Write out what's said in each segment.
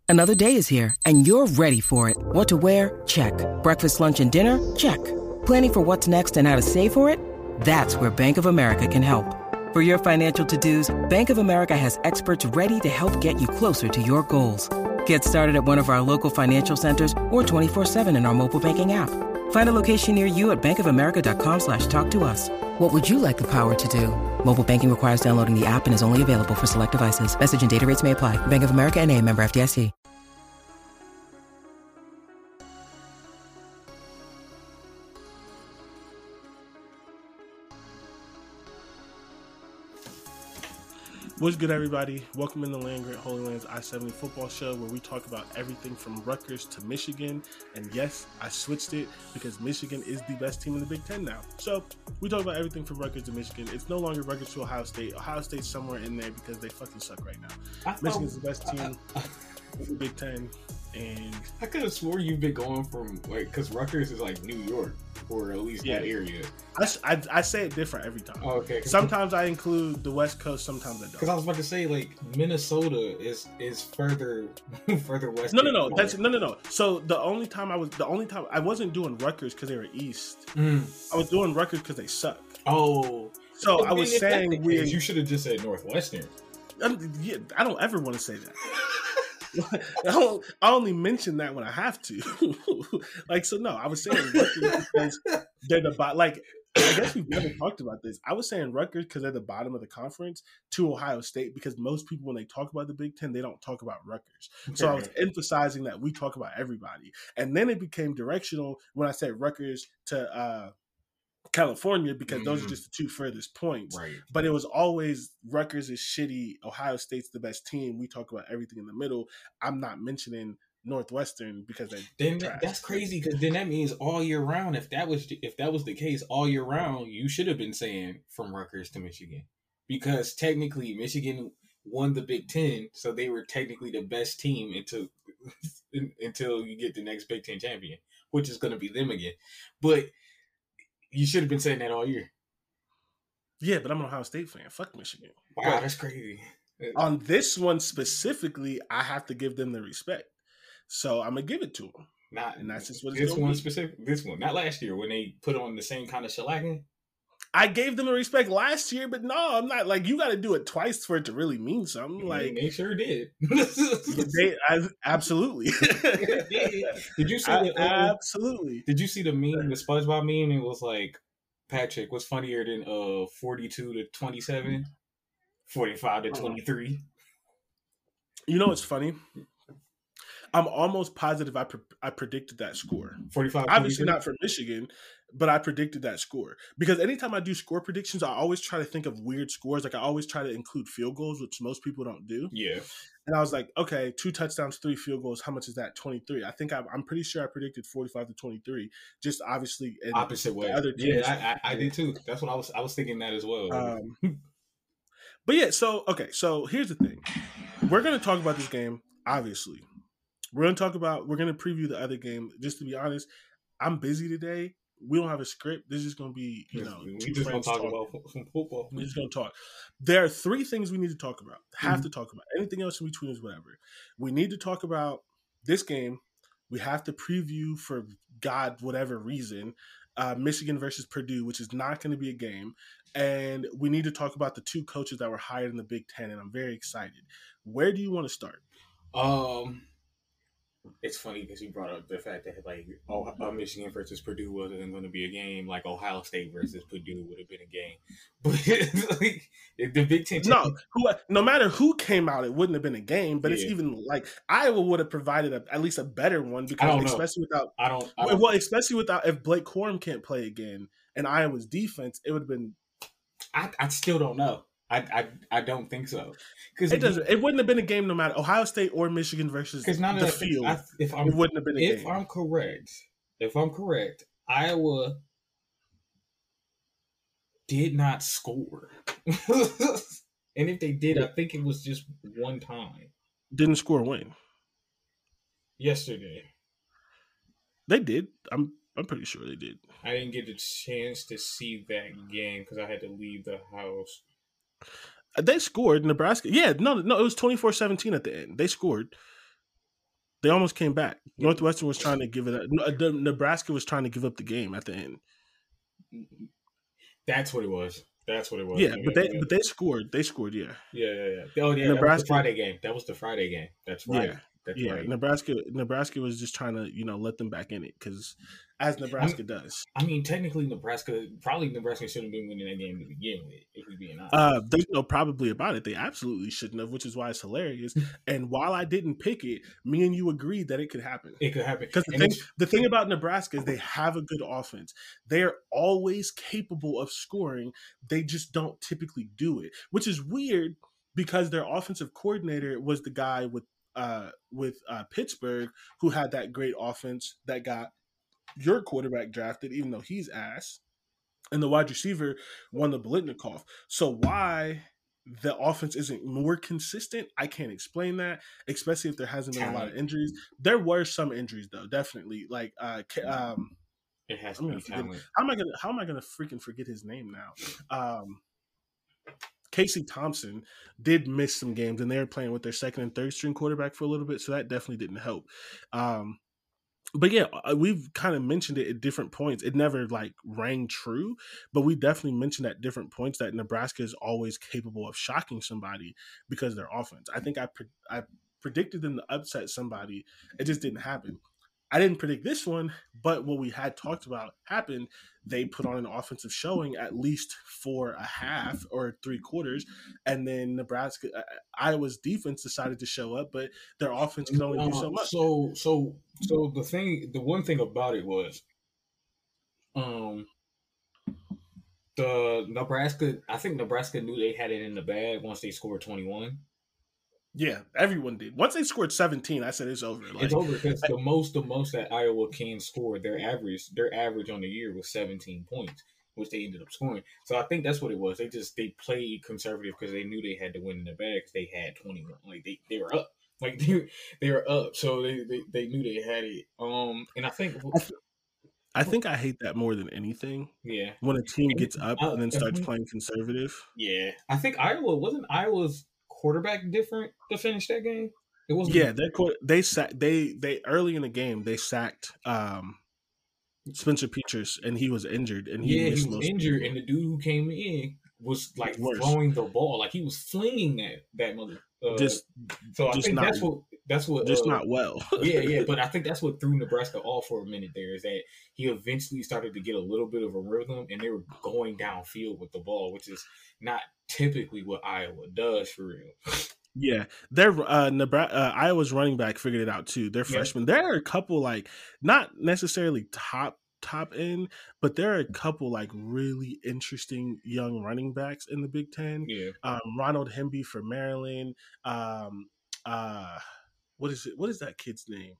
Another day is here, and you're ready for it. What to wear? Check. Breakfast, lunch, and dinner? Check. Planning for what's next and how to save for it? That's where Bank of America can help. For your financial to-dos, Bank of America has experts ready to help get you closer to your goals. Get started at one of our local financial centers or 24/7 in our mobile banking app. Find a location near you at bankofamerica.com/talktous. What would you like the power to do? Mobile banking requires downloading the app and is only available for select devices. Message and data rates may apply. Bank of America N.A., member FDIC. What's good, everybody? Welcome in the Land Grant Holy Lands I-70 football show, where we talk about everything from Rutgers to Michigan. And yes, I switched it because Michigan is the best team in the Big Ten now. So we talk about everything from Rutgers to Michigan. It's no longer Rutgers to Ohio State. Ohio State's somewhere in there because they fucking suck right now. Michigan's the best team in the Big Ten. And I could have swore you've been going from, like, because Rutgers is like New York, or at least that area. I say it different every time. Oh, okay. Sometimes I include the West Coast, sometimes I don't. Because I was about to say, like, Minnesota is further west. No. So the only time I wasn't doing Rutgers because they were East. I was doing Rutgers because they suck. Oh. So I was saying you should have just said Northwestern. I don't ever want to say that. I only mention that when I have to. I was saying Rutgers because they're the bottom. Like, I guess we've never talked about this. I was saying Rutgers because they're the bottom of the conference, to Ohio State because most people, when they talk about the Big Ten, they don't talk about Rutgers. So I was emphasizing that we talk about everybody. And then it became directional when I said Rutgers to California, because those are just the two furthest points. Right. But it was always Rutgers is shitty, Ohio State's the best team. We talk about everything in the middle. I'm not mentioning Northwestern because that's crazy, because then that means all year round, if that was the case all year round, you should have been saying from Rutgers to Michigan, because technically Michigan won the Big Ten, so they were technically the best team until you get the next Big Ten champion, which is going to be them again. But you should have been saying that all year. Yeah, but I'm an Ohio State fan. Fuck Michigan. Wow, that's crazy. On this one specifically, I have to give them the respect. So I'm going to give it to them. And that's just what it's going to be. This one. Not last year when they put on the same kind of shellacking. I gave them the respect last year, but no, I'm not. Like, you got to do it twice for it to really mean something. Like, they sure did. Absolutely. Did you see absolutely? Did you see the meme, the SpongeBob meme? It was like, Patrick, what's funnier than 42 to 27, 45 to 23? You know what's funny? I'm almost positive I predicted that score. 45. Obviously not for Michigan, but I predicted that score. Because anytime I do score predictions, I always try to think of weird scores. Like, I always try to include field goals, which most people don't do. Yeah. And I was like, okay, 2 touchdowns, 3 field goals. How much is that? 23. I think I'm pretty sure I predicted 45 to 23. Just obviously in opposite way. Other teams. Yeah, I did too. That's what I was thinking that as well. But yeah, so here's the thing. We're going to talk about this game, obviously. We're going to preview the other game. Just to be honest, I'm busy today. We don't have a script. This is going to be, we just going to talk about some football. We're just going to talk. There are 3 things we need to talk about. Have to talk about. Anything else in between is whatever. We need to talk about this game. We have to preview, for God, whatever reason, Michigan versus Purdue, which is not going to be a game. And we need to talk about the 2 coaches that were hired in the Big Ten, and I'm very excited. Where do you want to start? It's funny because you brought up the fact that, like, Michigan versus Purdue wasn't going to be a game, like Ohio State versus Purdue would have been a game. But like, the Big Ten, no matter who came out, it wouldn't have been a game. But it's even like Iowa would have provided at least a better one, because especially without if Blake Corum can't play again and Iowa's defense, it would have been. I still don't know. I don't think so, because it wouldn't have been a game no matter Ohio State or Michigan versus the field. It wouldn't have been a game. If I'm correct, Iowa did not score, and if they did, I think it was just one time. Didn't score when? Yesterday. They did. I'm pretty sure they did. I didn't get a chance to see that game because I had to leave the house. They scored. Nebraska. Yeah, no, it was 24-17 at the end. They scored. They almost came back. Northwestern was trying to give it. Nebraska was trying to give up the game at the end. That's what it was. Yeah, but they scored. They scored. Yeah. Yeah. Oh yeah, Nebraska, that was the Friday game. That's right. Yeah. That's Yeah, right. Nebraska was just trying to, let them back in it because, as Nebraska does. I mean, technically, Nebraska should have been winning that game to begin with, if we being honest. There's no probably about it. They absolutely shouldn't have, which is why it's hilarious. And while I didn't pick it, me and you agreed that it could happen. It could happen. Because the thing about Nebraska is they have a good offense. They're always capable of scoring. They just don't typically do it, which is weird because their offensive coordinator was the guy with Pittsburgh who had that great offense that got your quarterback drafted, even though he's ass, and the wide receiver won the Biletnikoff. So why the offense isn't more consistent, I can't explain that, especially if there hasn't been a lot of injuries. There were some injuries though, definitely. Like it has to be talent. How am I gonna freaking forget his name now? Casey Thompson did miss some games, and they were playing with their second and third string quarterback for a little bit, so that definitely didn't help. But yeah, we've kind of mentioned it at different points. It never rang true, but we definitely mentioned at different points that Nebraska is always capable of shocking somebody because of their offense. I think I predicted them to upset somebody. It just didn't happen. I didn't predict this one, but what we had talked about happened. They put on an offensive showing at least for a half or three quarters, and then Iowa's defense decided to show up, but their offense could only do so much. So the one thing about it was, I think Nebraska knew they had it in the bag once they scored 21. Yeah, everyone did. Once they scored 17, I said it's over. It's over because the most that Iowa can score, their average on the year was 17 points, which they ended up scoring. So I think that's what it was. They played conservative because they knew they had to win in the bag because they had 21. Like they were up. Like they were up, so they knew they had it. And I think I hate that more than anything. Yeah, when a team gets up and then starts playing conservative. Yeah, I think Iowa's quarterback different to finish that game. It wasn't. Yeah, they early in the game they sacked Spencer Petras and he was injured and he was injured and the dude who came in was throwing the ball he was flinging that mother. I think that's what just not well. yeah, but I think that's what threw Nebraska off for a minute. There is that he eventually started to get a little bit of a rhythm, and they were going downfield with the ball, which is not typically what Iowa does for real. Yeah, their Iowa's running back figured it out too. They're freshmen. There are a couple not necessarily top end, but there are a couple really interesting young running backs in the Big Ten. Yeah, Ronald Hemby for Maryland. What is that kid's name?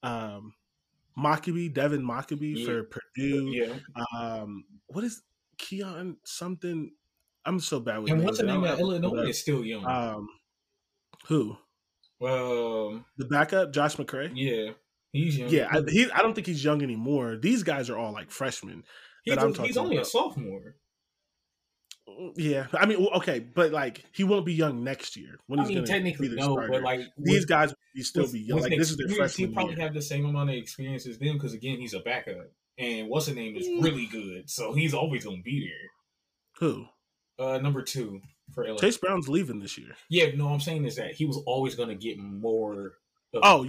Devin Mockabee for Purdue. Yeah. What is Keon something? I'm so bad with names. And what's the name of Illinois is still young. Who? The backup, Josh McCray. Yeah. He's young. Yeah, I don't think he's young anymore. These guys are all freshmen. He's only a sophomore. Yeah, I mean, okay, but he won't be young next year. When he's technically no, starter. But these guys will still be young. This is their freshman. He probably have the same amount of experience as them because again, he's a backup, and what's his name is really good, so he's always gonna be there. Who? Number 2 for LA. Chase Brown's leaving this year. Yeah, no, I'm saying is that he was always gonna get more. Yeah.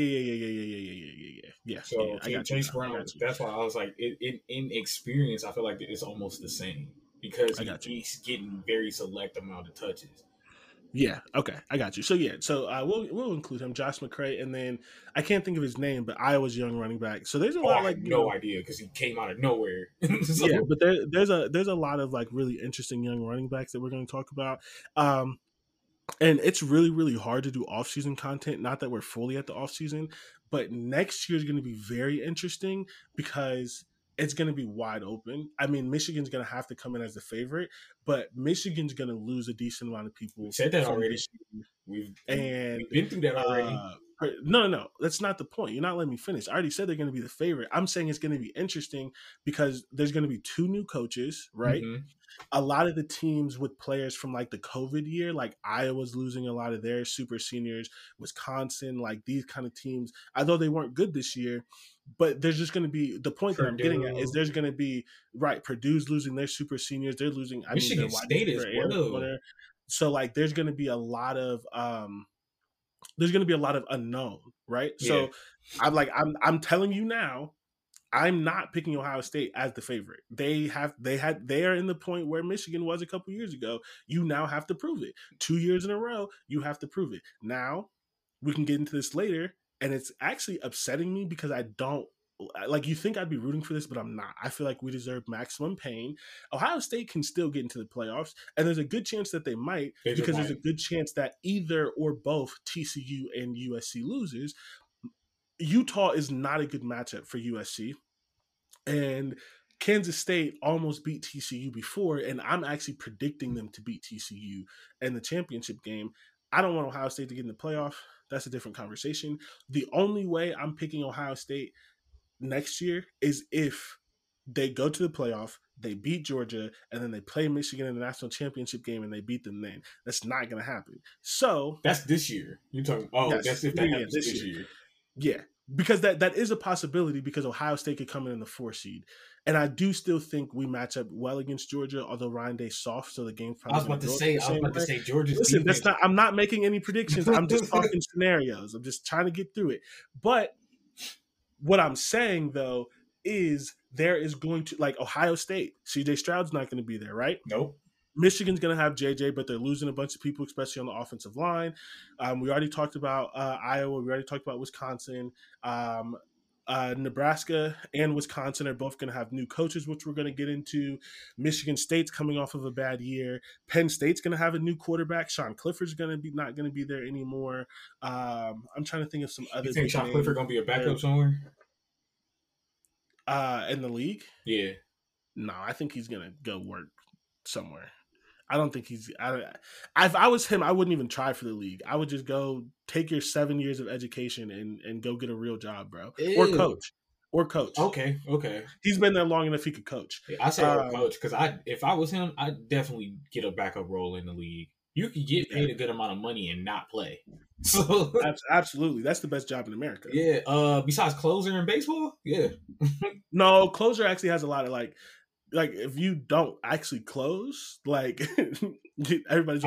So Chase Brown. That's why I was in experience, I feel like it's almost the same because he's getting very select amount of touches. Yeah. Okay. I got you. So we'll include him, Josh McCray, and then I can't think of his name, but Iowa's young running back. So there's a lot no idea because he came out of nowhere. Yeah, but there's a lot of really interesting young running backs that we're going to talk about. And it's really, really hard to do off-season content. Not that we're fully at the off-season, but next year is going to be very interesting because it's going to be wide open. I mean, Michigan's going to have to come in as the favorite, but Michigan's going to lose a decent amount of people. We said that already. We've been through that already. No. That's not the point. You're not letting me finish. I already said they're going to be the favorite. I'm saying it's going to be interesting because there's going to be 2 new coaches, right? Mm-hmm. A lot of the teams with players from like the COVID year, like Iowa's losing a lot of their super seniors, Wisconsin, like these kind of teams, although they weren't good this year, but there's just going to be the point that I'm getting at is there's going to be Purdue's losing their super seniors, they're losing. I Michigan mean, State as well. So like, there's going to be a lot of unknown, right? Yeah. So I'm telling you now, I'm not picking Ohio State as the favorite. They are in the point where Michigan was a couple years ago. You now have to prove it. 2 years in a row, you have to prove it. Now, we can get into this later, and it's actually upsetting me because I don't like. You think I'd be rooting for this, but I'm not. I feel like we deserve maximum pain. Ohio State can still get into the playoffs, and there's a good chance that they might because there's a good chance that either or both TCU and USC loses. Utah is not a good matchup for USC. And Kansas State almost beat TCU before, and I'm actually predicting them to beat TCU in the championship game. I don't want Ohio State to get in the playoff. That's a different conversation. The only way I'm picking Ohio State next year is if they go to the playoff, they beat Georgia, and then they play Michigan in the national championship game and they beat them then. That's not going to happen. So that's this year. You're talking, that's if that happens this year. Yeah. Because that is a possibility because Ohio State could come in the 4 seed. And I do still think we match up well against Georgia, although Ryan Day's soft, so the game's probably I was about to say Georgia's Listen, I'm not making any predictions. I'm just talking scenarios. I'm just trying to get through it. But what I'm saying, though, is there is going to, like, Ohio State, CJ Stroud's not going to be there, right? Nope. Michigan's going to have JJ, but they're losing a bunch of people, especially on the offensive line. We already talked about Iowa. We already talked about Wisconsin. Nebraska and Wisconsin are both going to have new coaches, which we're going to get into. Michigan State's coming off of a bad year. Penn State's going to have a new quarterback. Sean Clifford's not going to be there anymore. I'm trying to think of some other. You think Sean Clifford going to be a backup somewhere? In the league? Yeah. No, I think he's going to go work somewhere. I don't think he's. If I was him, I wouldn't even try for the league. I would just go take your 7 years of education and go get a real job, bro. Ew. Or coach. Okay. He's been there long enough he could coach. Yeah, I say coach because if I was him, I'd definitely get a backup role in the league. You could get paid a good amount of money and not play. So absolutely, that's the best job in America. Yeah. Besides closer in baseball, yeah. No, closer actually has a lot of like if you don't actually close, like everybody's.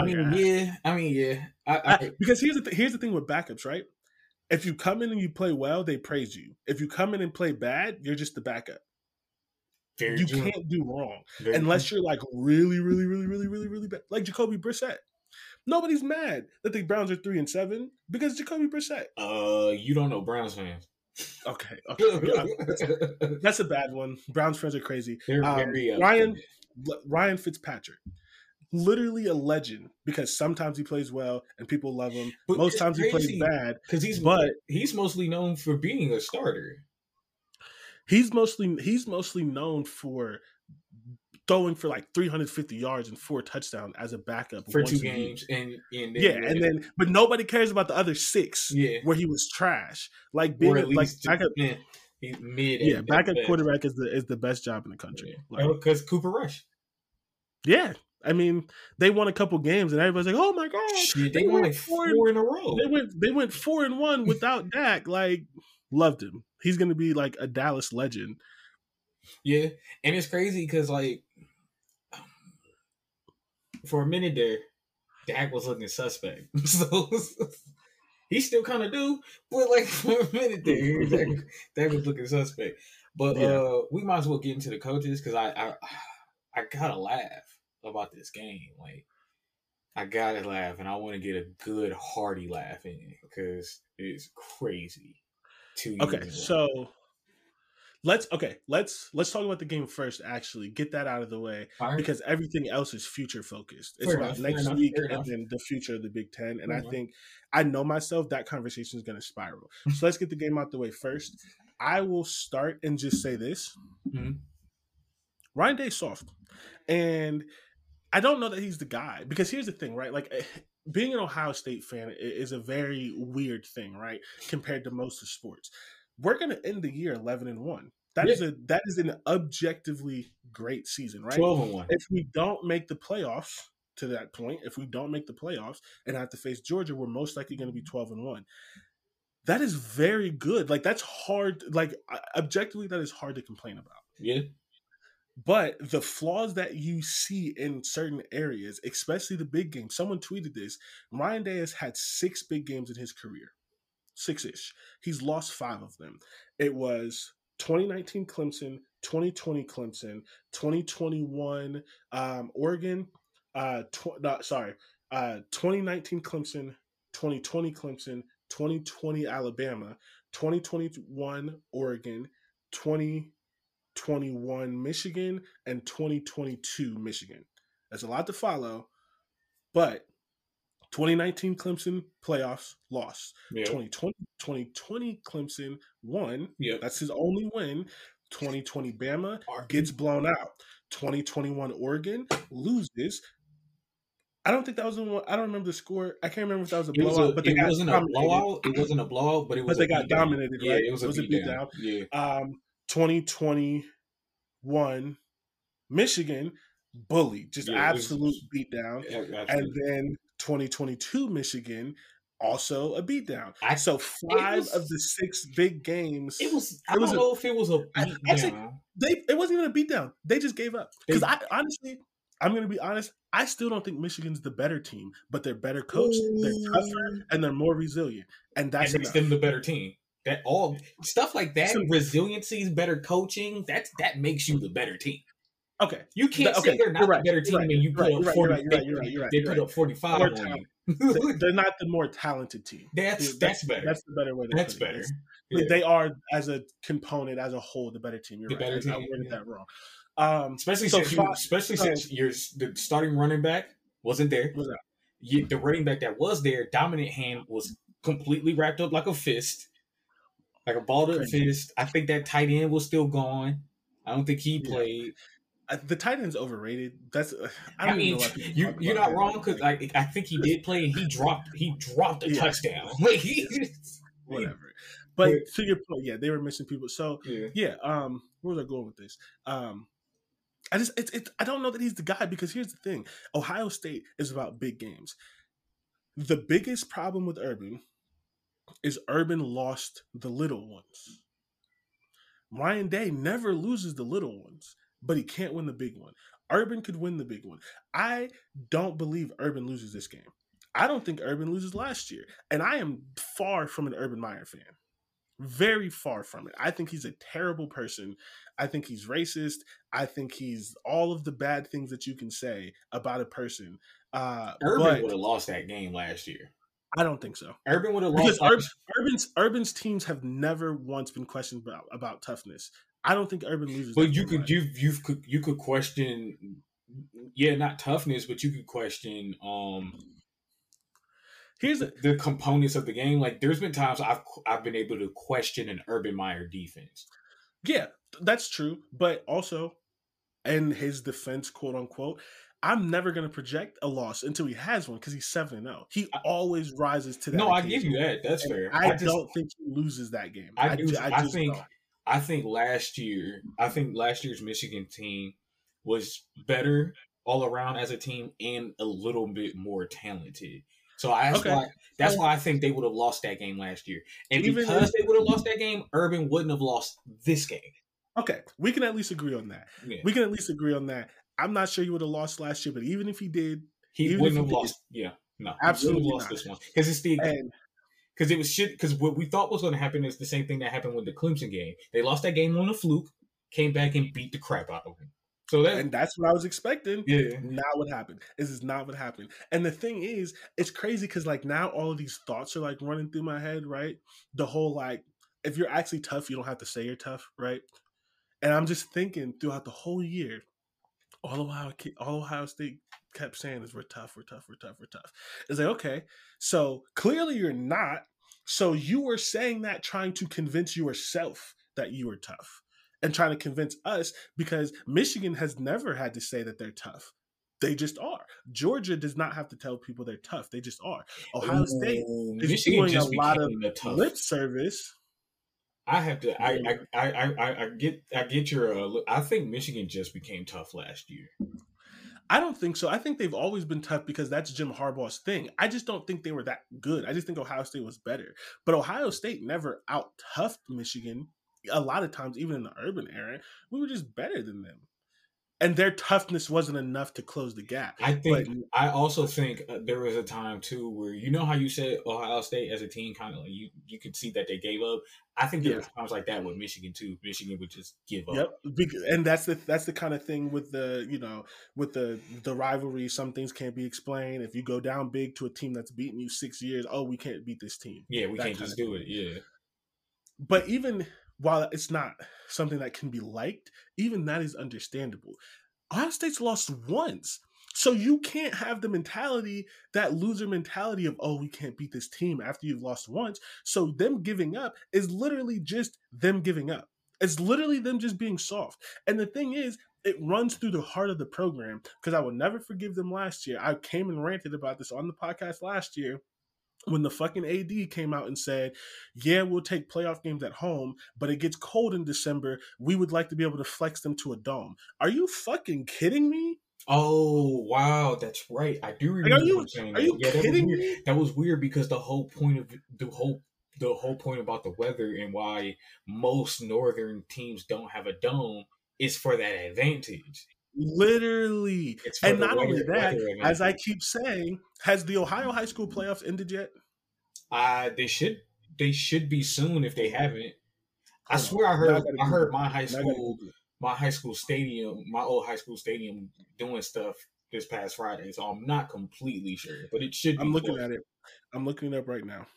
Yeah. Because here's the thing with backups, right? If you come in and you play well, they praise you. If you come in and play bad, you're just the backup. You can't do wrong unless you're like really, really, really, really, really, really bad, like Jacoby Brissett. Nobody's mad that the Browns are 3-7 because Jacoby Brissett. You don't know Browns fans. Okay. That's a bad one. Browns fans are crazy. Ryan Fitzpatrick, literally a legend because sometimes he plays well and people love him. But most times he plays bad because he's mostly known for being a starter. He's mostly known for throwing for like 350 yards and 4 touchdowns as a backup for 2 games, but nobody cares about the other 6 where he was trash. Like being backup, backup quarterback is the best job in the country. Because Cooper Rush. Yeah, I mean they won a couple games and everybody's like, "Oh my god, they won like 4 in a row." They went 4-1 without Dak. Like, loved him. He's gonna be like a Dallas legend. Yeah, and it's crazy because like for a minute there, Dak was looking suspect. So he still kind of do, but like for a minute there, Dak was looking suspect. But we might as well get into the coaches because I gotta laugh about this game. Like I gotta laugh, and I want to get a good hearty laugh in because it's crazy. Okay, so let's talk about the game first. Actually, get that out of the way because everything else is future focused. It's about next week and then the future of the Big Ten. And I know myself that conversation is going to spiral. So let's get the game out the way first. I will start and just say this: Ryan Day's soft, and I don't know that he's the guy because here's the thing, right? Like being an Ohio State fan is a very weird thing, right? Compared to most of sports. We're going to end the year 11-1. That is an objectively great season, right? 12-1. If we don't make the playoffs to that point, if we don't make the playoffs and have to face Georgia, we're most likely going to be 12-1. That is very good. Like, that's hard. Like, objectively, that is hard to complain about. Yeah. But the flaws that you see in certain areas, especially the big games, someone tweeted this. Ryan Day has had 6 big games in his career. 6-ish. He's lost 5 of them. It was 2019 Clemson, 2020 Clemson, 2021 Oregon, 2019 Clemson, 2020 Clemson, 2020 Alabama, 2021 Oregon, 2021 Michigan, and 2022 Michigan. That's a lot to follow, but 2019 Clemson playoffs lost. Yep. 2020 Clemson won. Yep. That's his only win. 2020 Bama gets blown out. 2021 Oregon loses. I don't think that was the one. I don't remember the score. I can't remember if that was a blowout. But it wasn't a blowout. It wasn't a blowout, but it was. But they got dominated, right? Yeah, it was a beatdown. Yeah. 2021 Michigan bully, just absolute beatdown, and then 2022 Michigan also a beatdown. So 5 of the 6 big games. It was. I don't know if it was a beatdown. It wasn't even a beatdown. They just gave up. Because honestly, I'm going to be honest. I still don't think Michigan's the better team, but they're better coached, they're tougher, and they're more resilient, and that makes them the better team. That all stuff like that, resiliency, better coaching. That makes you the better team. Okay, you can't say they're not the better team and you put up 40. They put up 45 on you. They're not the more talented team. That's better. That's the better way. That's better. They are, as a component, as a whole, the better team. You're right. Better team. I worded that wrong. Especially since the starting running back wasn't there. The running back that was there, dominant hand, was completely wrapped up like a fist, like a balled up fist. I think that tight end was still gone. I don't think he played. The tight end's overrated. I mean, you're not wrong, because I think he did play and he dropped a touchdown. Whatever. But to your point, they were missing people. So where was I going with this? I don't know that he's the guy, because here's the thing. Ohio State is about big games. The biggest problem with Urban is Urban lost the little ones. Ryan Day never loses the little ones, but he can't win the big one. Urban could win the big one. I don't believe Urban loses this game. I don't think Urban loses last year. And I am far from an Urban Meyer fan. Very far from it. I think he's a terrible person. I think he's racist. I think he's all of the bad things that you can say about a person. Urban would have lost that game last year. I don't think so. Urban would have lost. Because Urban's teams have never once been questioned about toughness. I don't think Urban loses. But you could question, not toughness, but you could question here's the components of the game. Like, there's been times I've been able to question an Urban Meyer defense. Yeah, that's true. But also, in his defense, quote unquote, I'm never going to project a loss until he has one, because he's 7-0. He always rises to that. No, occasion. I give you that. That's fair. I don't think he loses that game. I think last year's Michigan team was better all around as a team and a little bit more talented. So that's why I think they would have lost that game last year. And because they would have lost that game, Urban wouldn't have lost this game. Okay, we can at least agree on that. Yeah. We can at least agree on that. I'm not sure he would have lost last year, but even if he did, he wouldn't have lost. Yeah, no, absolutely he lost this one, because it's because it was shit. Because what we thought was going to happen is the same thing that happened with the Clemson game. They lost that game on a fluke, came back and beat the crap out of him. So that's what I was expecting. Yeah. Not what happened. This is not what happened. And the thing is, it's crazy because like now all of these thoughts are like running through my head, right? The whole like, if you're actually tough, you don't have to say you're tough, right? And I'm just thinking throughout the whole year, all Ohio State kept saying is we're tough. It's like, okay, so clearly you're not. So you were saying that trying to convince yourself that you were tough. And trying to convince us, because Michigan has never had to say that they're tough. They just are. Georgia does not have to tell people they're tough. They just are. Ohio State is Michigan doing a just lot of became a tough lip service. I have to. I get your. I think Michigan just became tough last year. I don't think so. I think they've always been tough because that's Jim Harbaugh's thing. I just don't think they were that good. I just think Ohio State was better. But Ohio State never out toughed Michigan. A lot of times, even in the urban era, we were just better than them. And their toughness wasn't enough to close the gap. I also think there was a time too where, you know how you said Ohio State as a team kind of like you could see that they gave up. I think there were times like that with Michigan too. Michigan would just give up. Yep, and that's the kind of thing with the rivalry. Some things can't be explained. If you go down big to a team that's beaten you 6 years, we can't beat this team. Yeah, we can't just do it. Yeah, but even while it's not something that can be liked, even that is understandable. Ohio State's lost once. So you can't have the mentality, that loser mentality of, we can't beat this team after you've lost once. So them giving up is literally just them giving up. It's literally them just being soft. And the thing is, it runs through the heart of the program, because I will never forgive them last year. I came and ranted about this on the podcast last year, when the fucking AD came out and said, yeah, we'll take playoff games at home, but it gets cold in December. We would like to be able to flex them to a dome. Are you fucking kidding me? Oh, wow. That's right. I do remember saying that. Are you kidding me? That was weird because the whole point of the whole point about the weather and why most northern teams don't have a dome is for that advantage. Literally. And not only that, as I keep saying, has the Ohio high school playoffs ended yet? They should be soon if they haven't. I swear I heard my high school stadium, my old high school stadium doing stuff this past Friday, so I'm not completely sure, but it should be. I'm looking at it. I'm looking it up right now.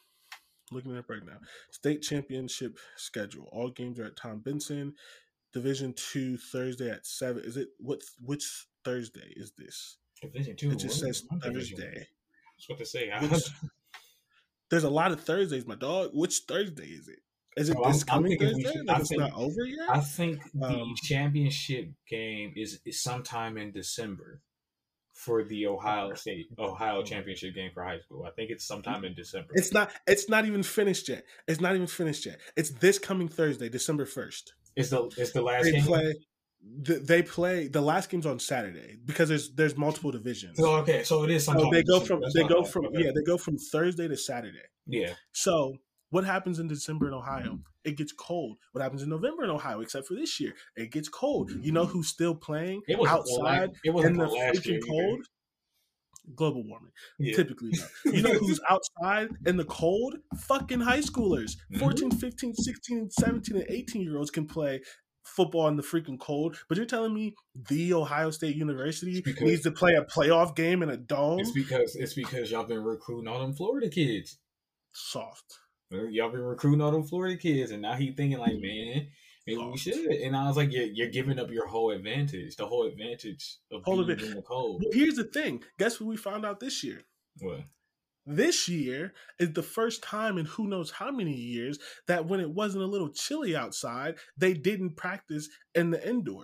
State championship schedule. All games are at Tom Benson. Division 2 Thursday at 7. Is it which Thursday is this? Division 2. It just says Thursday. I was about to say. There's a lot of Thursdays, my dog. Which Thursday is it? Is it this coming Thursday? It's not over yet? I think the championship game is sometime in December for the Ohio championship game for high school. I think it's sometime in December. It's not even finished yet. It's this coming Thursday, December 1st. It's the last game? They play the last game's on Saturday because there's multiple divisions. So okay, so it is something. So they go from Thursday to Saturday. Yeah. So what happens in December in Ohio? It gets cold. What happens in November in Ohio? Except for this year, it gets cold. You know who's still playing outside in the freaking cold? Global warming. Yeah. Typically, no. You know who's outside in the cold? Fucking high schoolers. 14, 15, 16, 17, and 18-year-olds can play football in the freaking cold. But you're telling me the Ohio State University needs to play a playoff game in a dome? It's because y'all been recruiting all them Florida kids. Soft. Y'all been recruiting all them Florida kids, and now he thinking like, man, maybe we should. And I was like, you're giving up your whole advantage, the whole advantage of being in the cold. Well, here's the thing. Guess what we found out this year? What? This year is the first time in who knows how many years that when it wasn't a little chilly outside, they didn't practice in the indoor.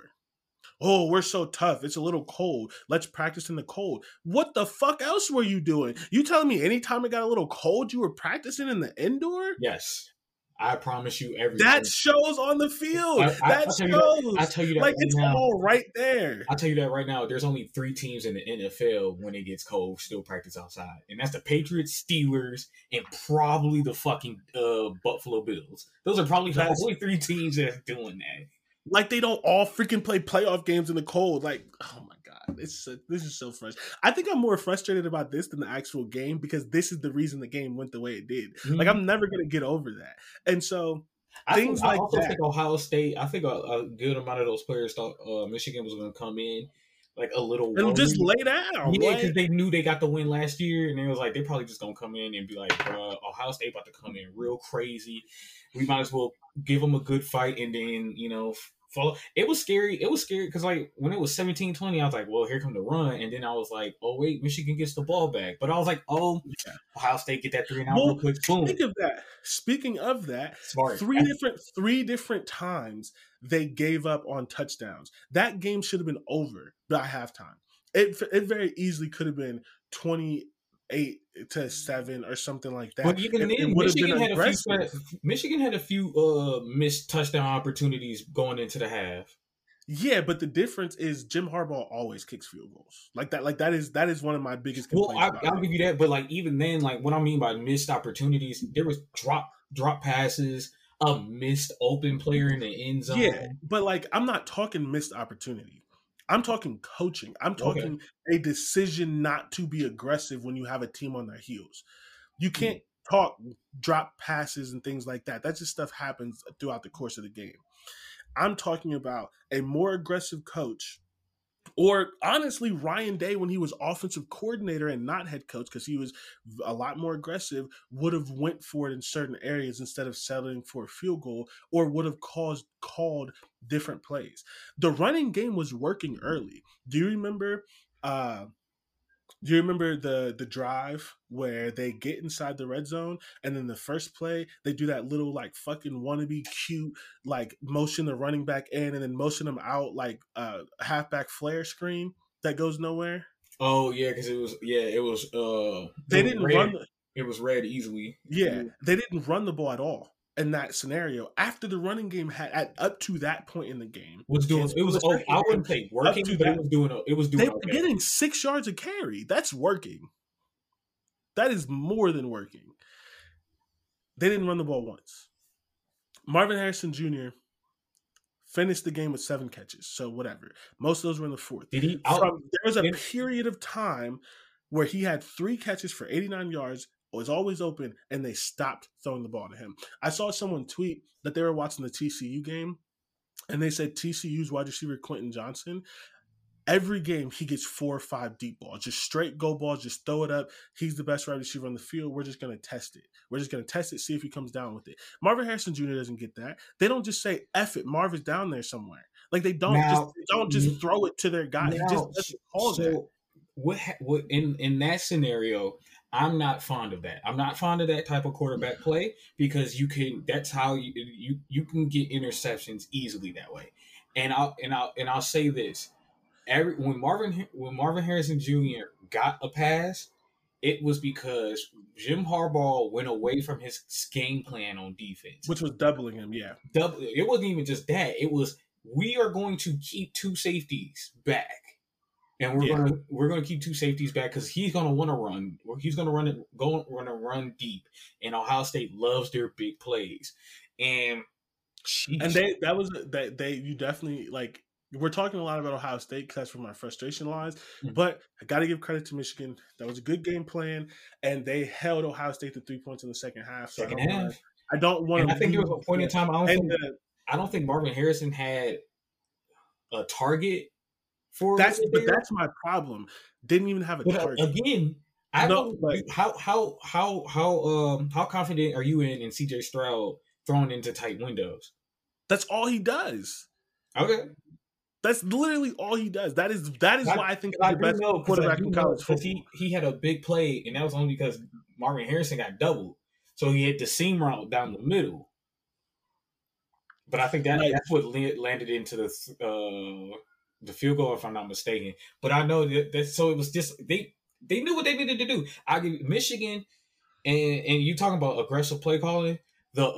Oh, we're so tough. It's a little cold. Let's practice in the cold. What the fuck else were you doing? You telling me anytime it got a little cold, you were practicing in the indoor? Yes. I promise you everything. That shows on the field. That shows. I tell you that like right it's now. All right there. I'll tell you that right now. There's only 3 teams in the NFL when it gets cold still practice outside. And that's the Patriots, Steelers, and probably the fucking Buffalo Bills. Those are probably the only 3 teams that's doing that. Like they don't all freaking play playoff games in the cold. Like, oh my God, this is so frustrating. I think I'm more frustrated about this than the actual game because this is the reason the game went the way it did. Mm-hmm. Like I'm never gonna get over that. And so I think Ohio State. I think a good amount of those players thought Michigan was gonna come in like a little and just lay down. Yeah, because they knew they got the win last year, and they was like they probably just gonna come in and be like, Ohio State about to come in real crazy. We might as well give them a good fight, and then follow. It was scary because like when it was 17-20, I was like, well, here come the run, and then I was like, oh wait, Michigan gets the ball back, but I was like, Ohio State get that 3 and out real quick. Boom. Speaking of that, smart. Three different times they gave up on touchdowns. That game should have been over by halftime. It very easily could have been 28-7 or something like that. But even It then, would have been Michigan had a few missed touchdown opportunities going into the half. Yeah, but the difference is Jim Harbaugh always kicks field goals like that. Like that is one of my biggest complaints. I'll give you that, but like even then, like what I mean by missed opportunities, there was drop passes, a missed open player in the end zone. Yeah, but like I'm not talking missed opportunity. I'm talking coaching. I'm talking a decision not to be aggressive when you have a team on their heels. You can't talk drop passes and things like that. That just stuff happens throughout the course of the game. I'm talking about a more aggressive coach, or honestly, Ryan Day, when he was offensive coordinator and not head coach, because he was a lot more aggressive, would have went for it in certain areas instead of settling for a field goal, or would have called different plays. The running game was working early. Do you remember? Do you remember the drive where they get inside the red zone and then the first play they do that little like fucking wannabe cute like motion the running back in and then motion them out like halfback flare screen that goes nowhere? Oh yeah, because it was they didn't run. It was read easily. Yeah, they didn't run the ball at all in that scenario. After the running game had up to that point in the game I wouldn't say working, but it was doing. They were getting 6 yards a carry. That's working. That is more than working. They didn't run the ball once. Marvin Harrison Jr. finished the game with 7 catches. So whatever. Most of those were in the fourth. There was a period of time where he had 3 catches for 89 yards, was always open, and they stopped throwing the ball to him. I saw someone tweet that they were watching the TCU game, and they said TCU's wide receiver Quentin Johnson, every game he gets 4 or 5 deep balls, just straight go balls, just throw it up. He's the best wide receiver on the field. We're just going to test it. See if he comes down with it. Marvin Harrison Jr. doesn't get that. They don't just say, F it, Marvin's down there somewhere. Like they don't just throw it to their guy. He just doesn't call that. What in that scenario, I'm not fond of that. I'm not fond of that type of quarterback play because that's how you can get interceptions easily that way. And I'll say this. When Marvin Harrison Jr. got a pass, it was because Jim Harbaugh went away from his game plan on defense, which was doubling him. Yeah, it wasn't even just that. It was we are going to keep 2 safeties back. And we're gonna keep 2 safeties back because he's gonna want to run. He's gonna run deep. And Ohio State loves their big plays. And you definitely like. We're talking a lot about Ohio State because that's where my frustration lies. Mm-hmm. But I got to give credit to Michigan. That was a good game plan, and they held Ohio State to 3 points in the second half. So I don't want to. I think there was a point in time. I don't think Marvin Harrison had a target. That's my problem. Didn't even have a target. Again, how confident are you in CJ Stroud throwing into tight windows? That's all he does. Okay. That's literally all he does. That is why I think he's the best quarterback in college football. He had a big play, and that was only because Marvin Harrison got doubled. So he had the seam route down the middle. But I think that's what landed into the field goal, if I'm not mistaken. But I know that so it was just they knew what they needed to do. I give Michigan, and you talking about aggressive play calling, the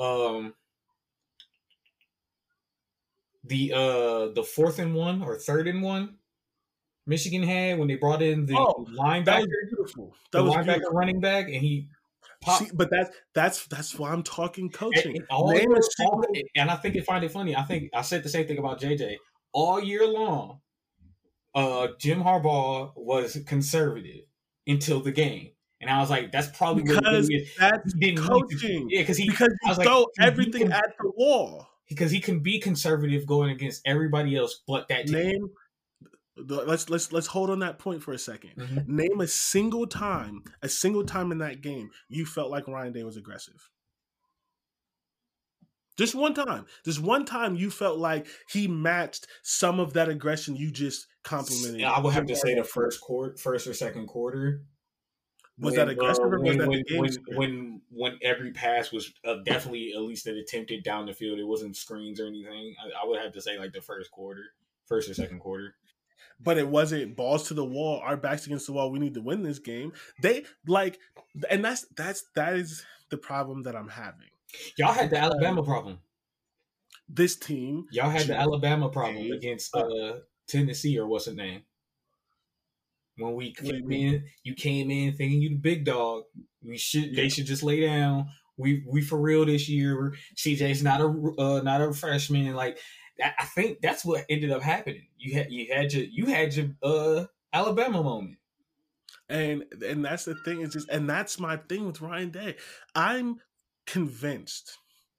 4th and 1 or 3rd and 1 Michigan had when they brought in the linebacker. That was beautiful. That was linebacker beautiful. Running back, and he popped. See, but that's why I'm talking coaching. And I think you find it funny. I think I said the same thing about JJ. All year long, Jim Harbaugh was conservative until the game. And I was like, that's probably because that's coaching. Yeah, because you throw everything at the wall. Because he can be conservative going against everybody else but that team. Let's hold on that point for a second. Mm-hmm. Name a single time in that game you felt like Ryan Day was aggressive. Just one time. Just one time you felt like he matched some of that aggression you just complimented. I would have to say the first or second quarter. Was that aggressive or was that the game when every pass was definitely at least an attempted down the field? It wasn't screens or anything. I would have to say like the first or second quarter. but it wasn't balls to the wall, our backs against the wall, we need to win this game. They like, and that is the problem that I'm having. Y'all had the Alabama problem. This team, Y'all had the Alabama problem against Tennessee, or what's the name? When we came in, you came in thinking you the big dog. They should just lay down. We for real this year. CJ's not a freshman. Like, I think that's what ended up happening. You had your Alabama moment. And that's the thing, is just, and that's my thing with Ryan Day. I'm convinced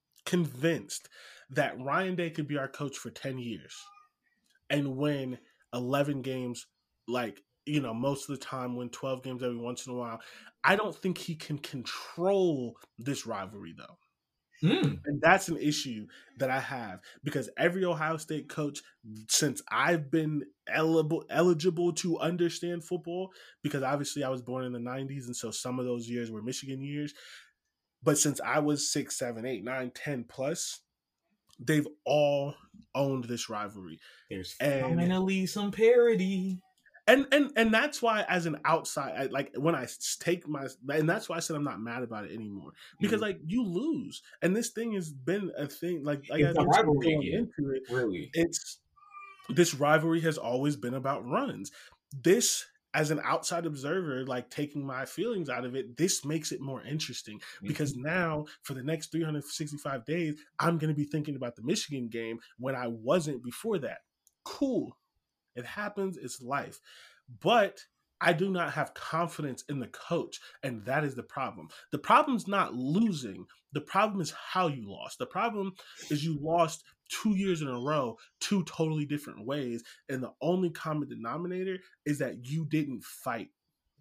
that Ryan Day could be our coach for 10 years and win 11 games, like, you know, most of the time, win 12 games every once in a while. I don't think he can control this rivalry, though. And that's an issue that I have, because every Ohio State coach, since I've been eligible to understand football, because obviously I was born in the 90s, and so some of those years were Michigan years, but since I was 6, 7, 8, 9, 10 plus, they've all owned this rivalry. There's finally some parity. And that's why, as an outside, like, when I take and that's why I said I'm not mad about it anymore, because like, you lose, and this thing has been a thing, like it's a rivalry into it. Really, this rivalry has always been about runs. This, as an outside observer, like, taking my feelings out of it, this makes it more interesting, because now for the next 365 days, I'm going to be thinking about the Michigan game when I wasn't before that. Cool. It happens. It's life. But I do not have confidence in the coach, and that is the problem. The problem's not losing. The problem is how you lost. The problem is you lost 2 years in a row, 2 totally different ways, and the only common denominator is that you didn't fight.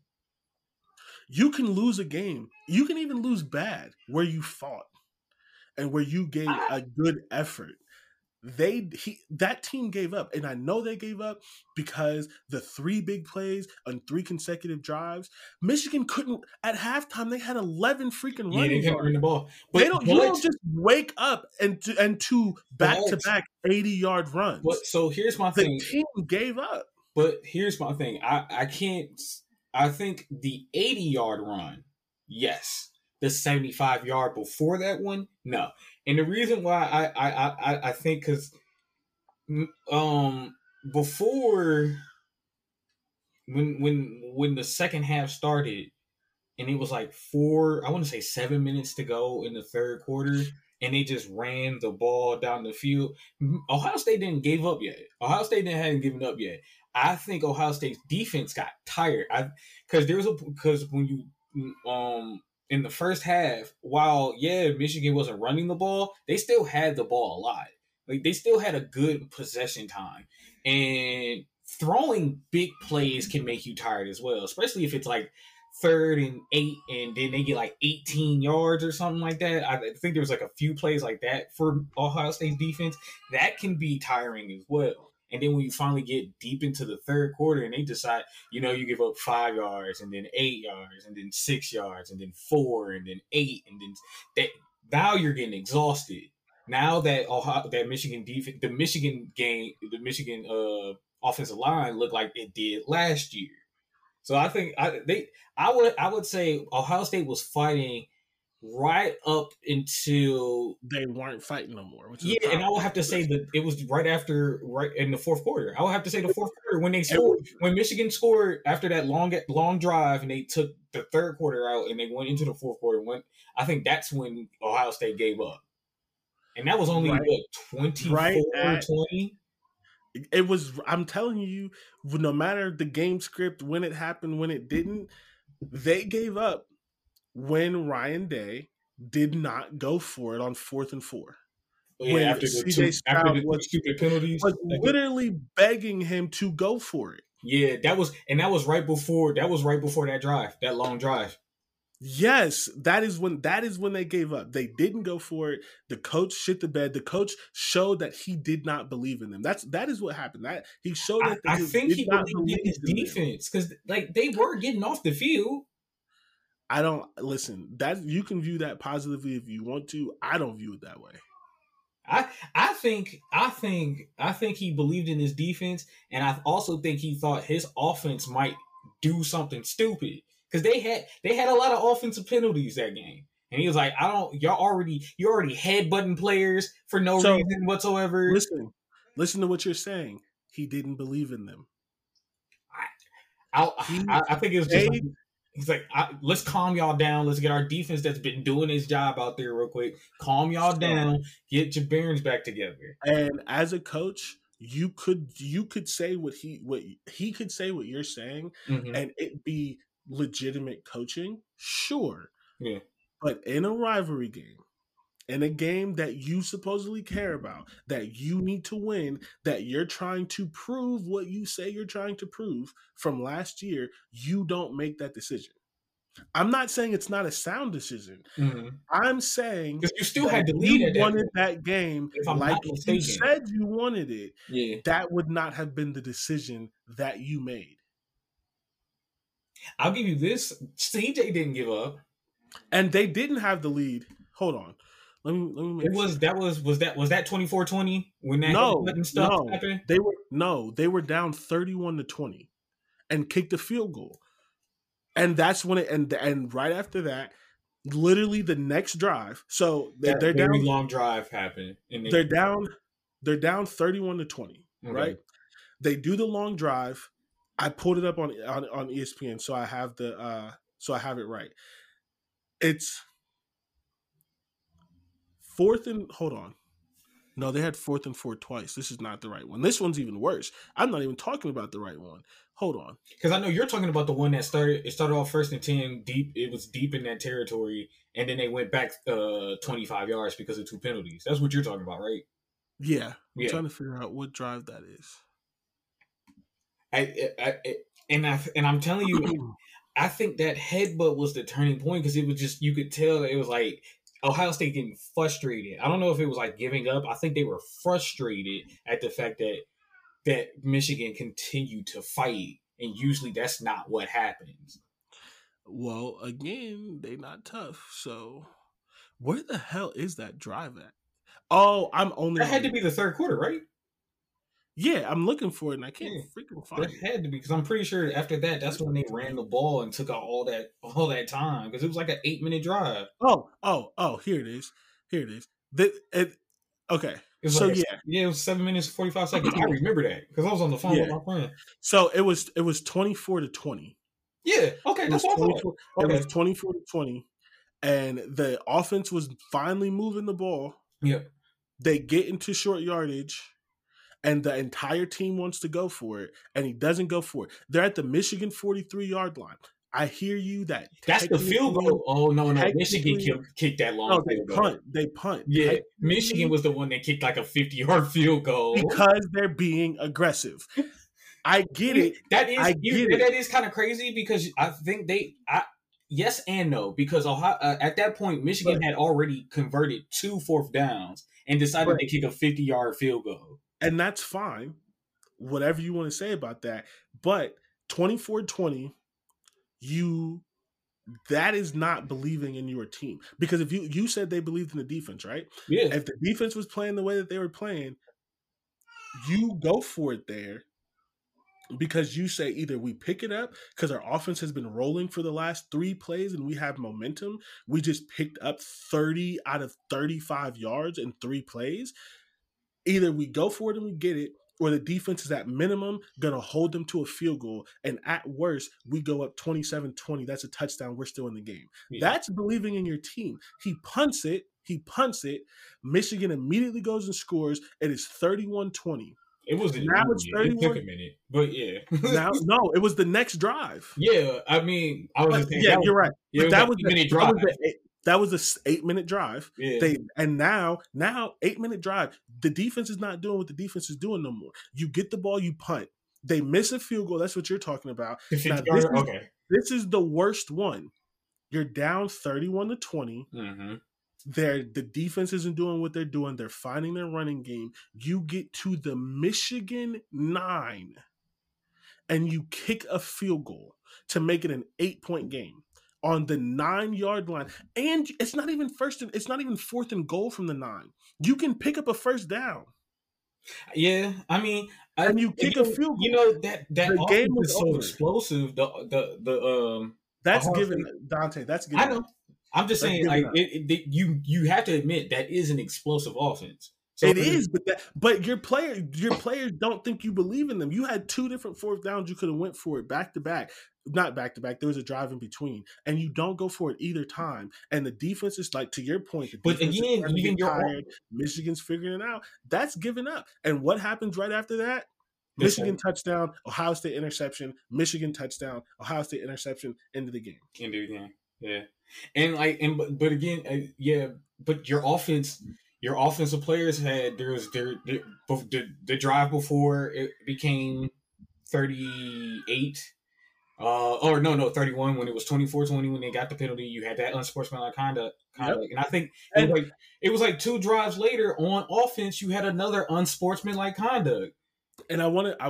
You can lose a game. You can even lose bad where you fought and where you gave a good effort. That team gave up, and I know they gave up because the 3 big plays on 3 consecutive drives. Michigan couldn't at halftime. They had 11 freaking running. They run the ball. But you don't just wake up and two back-to-back 80-yard runs. But so here's my thing. The team gave up. But here's my thing. I can't. I think the 80-yard run, yes. The 75-yard before that one, no. And the reason why I think, because before, when the second half started, and it was like 7 minutes to go in the third quarter, and they just ran the ball down the field, Ohio State didn't give up yet. Ohio State hadn't given up yet. I think Ohio State's defense got tired. Because when you in the first half, while Michigan wasn't running the ball, they still had the ball a lot. Like, they still had a good possession time, and throwing big plays can make you tired as well, especially if it's like 3rd and 8, and then they get like 18 yards or something like that. I think there was like a few plays like that for Ohio State's defense that can be tiring as well. And then when you finally get deep into the third quarter and they decide, you give up 5 yards and then 8 yards and then 6 yards and then 4 and then 8 and then now you're getting exhausted. Now that that Michigan defense, the Michigan offensive line looked like it did last year. So I think I would say Ohio State was fighting right up until they weren't fighting no more. And I would have to say that it was right in the fourth quarter. I would have to say the fourth quarter when they scored, when Michigan scored after that long drive, and they took the third quarter out and they went into the fourth quarter. I think that's when Ohio State gave up, and that was only 24-20. It was. I'm telling you, no matter the game script, when it happened, when it didn't, they gave up. When Ryan Day did not go for it on 4th and 4. When after the stupid penalties, was literally begging him to go for it. Yeah, that was right before that drive, that long drive. Yes, that is when they gave up. They didn't go for it. The coach shit the bed. The coach showed that he did not believe in them. That is what happened. That he showed that I think he believed in his defense, because like they were getting off the field. I don't listen. That you can view that positively if you want to. I don't view it that way. I think he believed in his defense, and I also think he thought his offense might do something stupid because they had a lot of offensive penalties that game, and he was like, you're already headbutting players for no reason whatsoever. Listen to what you're saying. He didn't believe in them. I think it was just. He's like, let's calm y'all down. Let's get our defense that's been doing his job out there real quick. Calm y'all down. Get your bearings back together. And as a coach, you could say what he could say what you're saying, and it be legitimate coaching. Sure, yeah. But in a rivalry game, in a game that you supposedly care about, that you need to win, that you're trying to prove what you say you're trying to prove from last year, you don't make that decision. I'm not saying it's not a sound decision. I'm saying because you still had to lead at that wanted that game like you said you wanted it. Yeah, that would not have been the decision that you made. I'll give you this: CJ didn't give up, and they didn't have the lead. Hold on. Let me make sure. Was that 24-20 when that stuff happened? They were down 31-20 and kicked a field goal. And that's when it and right after that, literally the next drive. So they're down. Long drive happened. They're down 31-20, right? They do the long drive. I pulled it up on ESPN, so I have it right. It's fourth and hold on. No, they had 4th and 4 twice. This is not the right one. This one's even worse. I'm not even talking about the right one. Hold on. Because I know you're talking about the one that started off 1st and 10 deep. It was deep in that territory, and then they went back 25 yards because of 2 penalties. That's what you're talking about, right? Yeah. I'm trying to figure out what drive that is. I'm telling you, I think that headbutt was the turning point because it was just, you could tell it was like Ohio State getting frustrated. I don't know if it was like giving up. I think they were frustrated at the fact that Michigan continued to fight, and usually that's not what happens. Well, again, they not tough. So where the hell is that drive at? Oh, that had to be the third quarter, right? Yeah, I'm looking for it, and I can't freaking find it. That had to be, because I'm pretty sure after that's when they ran the ball and took out all that time, because it was like an 8-minute drive. Oh, here it is. Okay. So it was 7 minutes 45 seconds. I remember that because I was on the phone with my friend. So it was 24-20. Yeah. Okay. That's what I thought. It was 24-20, and the offense was finally moving the ball. Yeah. They get into short yardage, and the entire team wants to go for it, and he doesn't go for it. They're at the Michigan 43-yard line. I hear you. That's the field goal. Oh no! Michigan kicked that long. No, they punt. Yeah, Michigan was the one that kicked like a 50-yard field goal because they're being aggressive. I get it. That is kind of crazy because I think yes and no, because Ohio, at that point Michigan had already converted 2 4th downs and decided to kick a 50-yard field goal, and that's fine. Whatever you want to say about that, but 24-20. That is not believing in your team, because if you said they believed in the defense, right? Yeah. If the defense was playing the way that they were playing, you go for it there, because you say either we pick it up because our offense has been rolling for the last 3 plays and we have momentum. We just picked up 30 out of 35 yards in 3 plays. Either we go for it and we get it, or the defense is at minimum going to hold them to a field goal, and at worst, we go up 27-20. That's a touchdown. We're still in the game. Yeah. That's believing in your team. He punts it. Michigan immediately goes and scores. It is 31-20. It was now it's 31. It took a minute, but yeah. No, it was the next drive. Yeah, I mean, I was just saying, you're right. Yeah, that was the drive. That was a 8-minute drive. Yeah. Now 8-minute drive. The defense is not doing what the defense is doing no more. You get the ball, you punt. They miss a field goal. That's what you're talking about. Now, this is the worst one. You're down 31-20. Mm-hmm. The defense isn't doing what they're doing. They're finding their running game. You get to the Michigan 9, and you kick a field goal to make it an 8-point game. on the 9-yard line, and it's not even fourth and goal from the 9. You can pick up a first down. Yeah, I mean, and you kick a field goal. You know that the game is so explosive. That's given Dante. That's given. I know. I'm just saying, like you have to admit that is an explosive offense. So it is, but your players don't think you believe in them. You had 2 different fourth downs you could have went for it back to back. Not back to back. There was a drive in between, and you don't go for it either time. And the defense is like, to your point. But again, even tired. Michigan's figuring it out. That's giving up. And what happens right after that? Michigan touchdown, Ohio State interception. Michigan touchdown, Ohio State interception. End of the game. Yeah. And but again, but your offensive players had the drive before it became 38. 31 when it was 24-20 when they got the penalty. You had that unsportsmanlike conduct. Yep. And I think it was like 2 drives later on offense, you had another unsportsmanlike conduct. And I want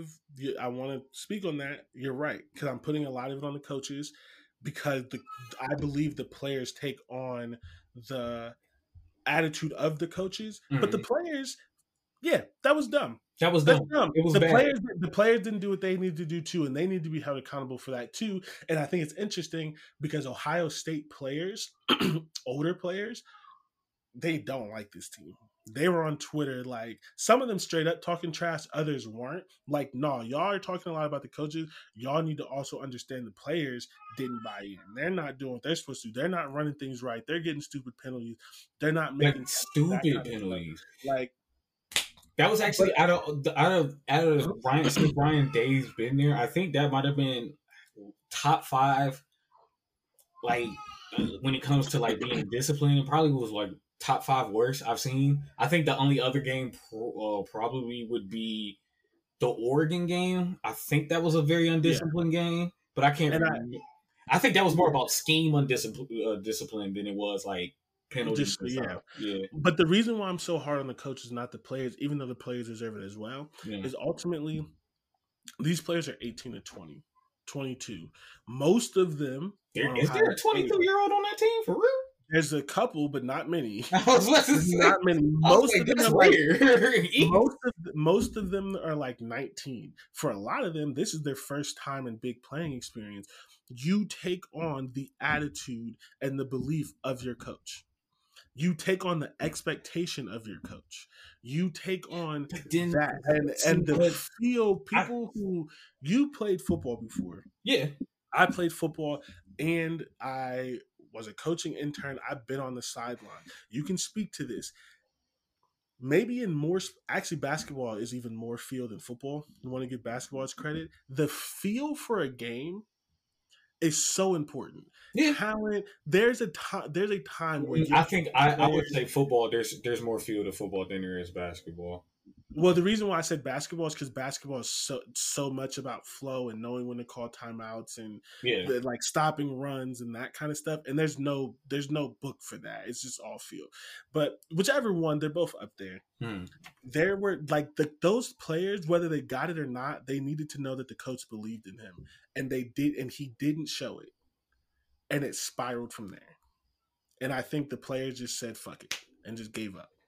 to speak on that. You're right, because I'm putting a lot of it on the coaches, because I believe the players take on the attitude of the coaches, but the players, that was dumb. That was dumb. It was bad. The players didn't do what they needed to do too, and they need to be held accountable for that too. And I think it's interesting because Ohio State players, older players, they don't like this team. They were on Twitter, like, some of them straight up talking trash, others weren't. Like, no, y'all are talking a lot about the coaches. Y'all need to also understand the players didn't buy in. They're not doing what they're supposed to do. They're not running things right. They're getting stupid penalties. They're not making stupid penalties. Like, that was actually out of Brian. Since Brian Day's been there, I think that might have been top 5. Like, when it comes to like being disciplined, it probably was like top 5 worst I've seen. I think the only other game probably would be the Oregon game. I think that was a very undisciplined game, but I can't. I think that was more about scheme discipline than it was like penalties. Yeah. But the reason why I'm so hard on the coaches, not the players, even though the players deserve it as well, is ultimately these players are 18 to 20, 22. Most of them. Is there a 22-year-old on that team for real? There's a couple, but not many. Not many. Most of them are most of them are like 19. For a lot of them, this is their first time in big playing experience. You take on the attitude and the belief of your coach. You take on the expectation of your coach. You take on that and the feel. People who you played football before. Yeah, I played football and I was a coaching intern. I've been on the sideline. You can speak to this. Maybe basketball is even more feel than football. You want to give basketball its credit. The feel for a game is so important. Yeah. Talent. There's a time where I think I would say football. There's more feel to football than there is basketball. Well, the reason why I said basketball is because basketball is so much about flow and knowing when to call timeouts and like stopping runs and that kind of stuff. And there's no book for that. It's just all feel. But whichever one, they're both up there. There were like those players, whether they got it or not, they needed to know that the coach believed in him, and they did, and he didn't show it, and it spiraled from there. And I think the players just said fuck it and just gave up.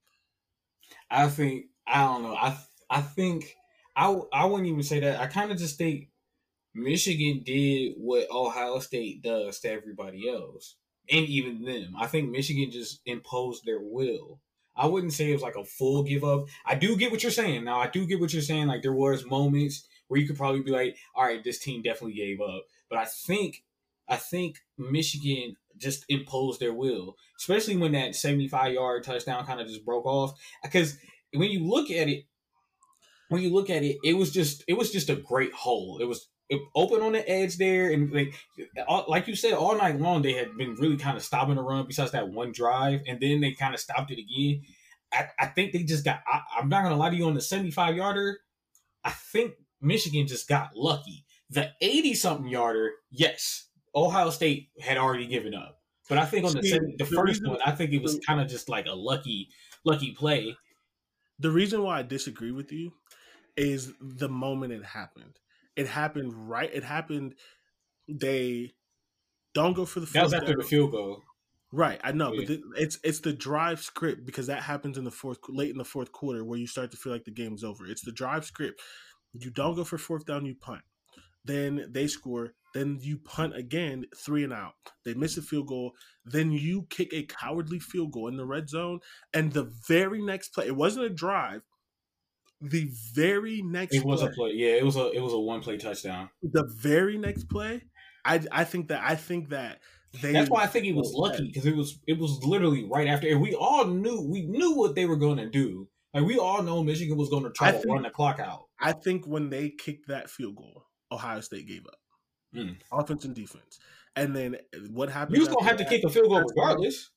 I don't know. I think I wouldn't even say that. I kind of just think Michigan did what Ohio State does to everybody else, and even them. I think Michigan just imposed their will. I wouldn't say it was like a full give up. I do get what you're saying. Now, I do get what you're saying. Like, there was moments where you could probably be like, all right, this team definitely gave up. But I think Michigan just imposed their will, especially when that 75-yard touchdown kind of just broke off. Because when you look at it, it was just a great hole. It was open on the edge there, and like you said, all night long they had been really kind of stopping the run. Besides that one drive, and then they kind of stopped it again. I think they just got. I'm not gonna lie to you, on the 75-yarder, I think Michigan just got lucky. The 80-something yarder, yes, Ohio State had already given up. But I think on the first one, I think it was kind of just like a lucky play. The reason why I disagree with you is the moment it happened. It happened right. It happened. They Don't go for the That was fourth after down. the field goal. Right, I know, Yeah. but it's the drive script because that happens in the late in the fourth quarter where you start to feel like the game's over. It's the drive script. You don't go for fourth down, you punt. Then they score. Then you punt again, 3 and out. They miss a field goal. Then you kick a cowardly field goal in the red zone, and the very next play, it wasn't a drive. The very next It was play, a play. Yeah, it was a one play touchdown. the very next play, I think that they. That's why I think he was lucky because it was literally right after, and we knew what they were going to do. Like we all know Michigan was going to try to run the clock out. I think when they kicked that field goal, Ohio State gave up, offense and defense, and then what happened? You was going to have to kick a field goal regardless.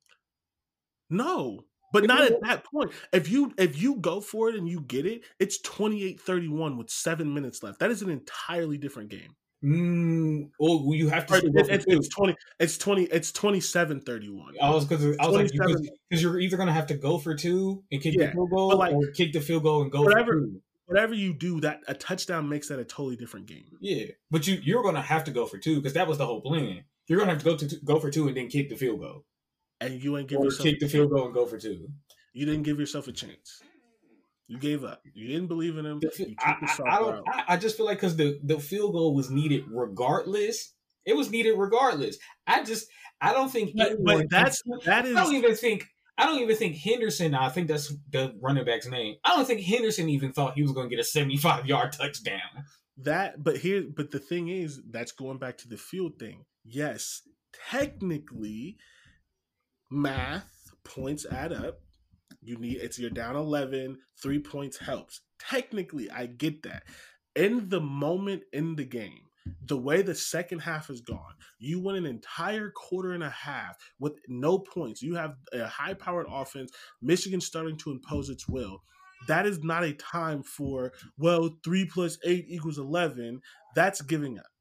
No, but not at that point. If you go for it and you get it, it's 28-31 with 7 minutes left. That is an entirely different game. Well, you have to. It's 27-31. I was like because you're either gonna have to go for 2 and kick the field goal, or kick the field goal and go for 2. Whatever you do, that a touchdown makes that a totally different game. Yeah, but you're gonna have to go for 2 because that was the whole plan. You're gonna have to go for 2 and then kick the field goal, and you ain't kick the field goal and go for 2. You didn't give yourself a chance. You gave up. You didn't believe in him. I just feel like because the field goal was needed regardless. It was needed regardless. I don't think. But that is. I don't even think Henderson. I think that's the running back's name. I don't think Henderson even thought he was going to get a 75-yard touchdown. But the thing is, that's going back to the field thing. Yes, technically, math points add up. You're down 11, 3 points helps. Technically, I get that. In the moment in the game, the way the second half has gone, you win an entire quarter and a half with no points. You have a high-powered offense. Michigan starting to impose its will. That is not a time for, 3 + 8 = 11. That's giving up.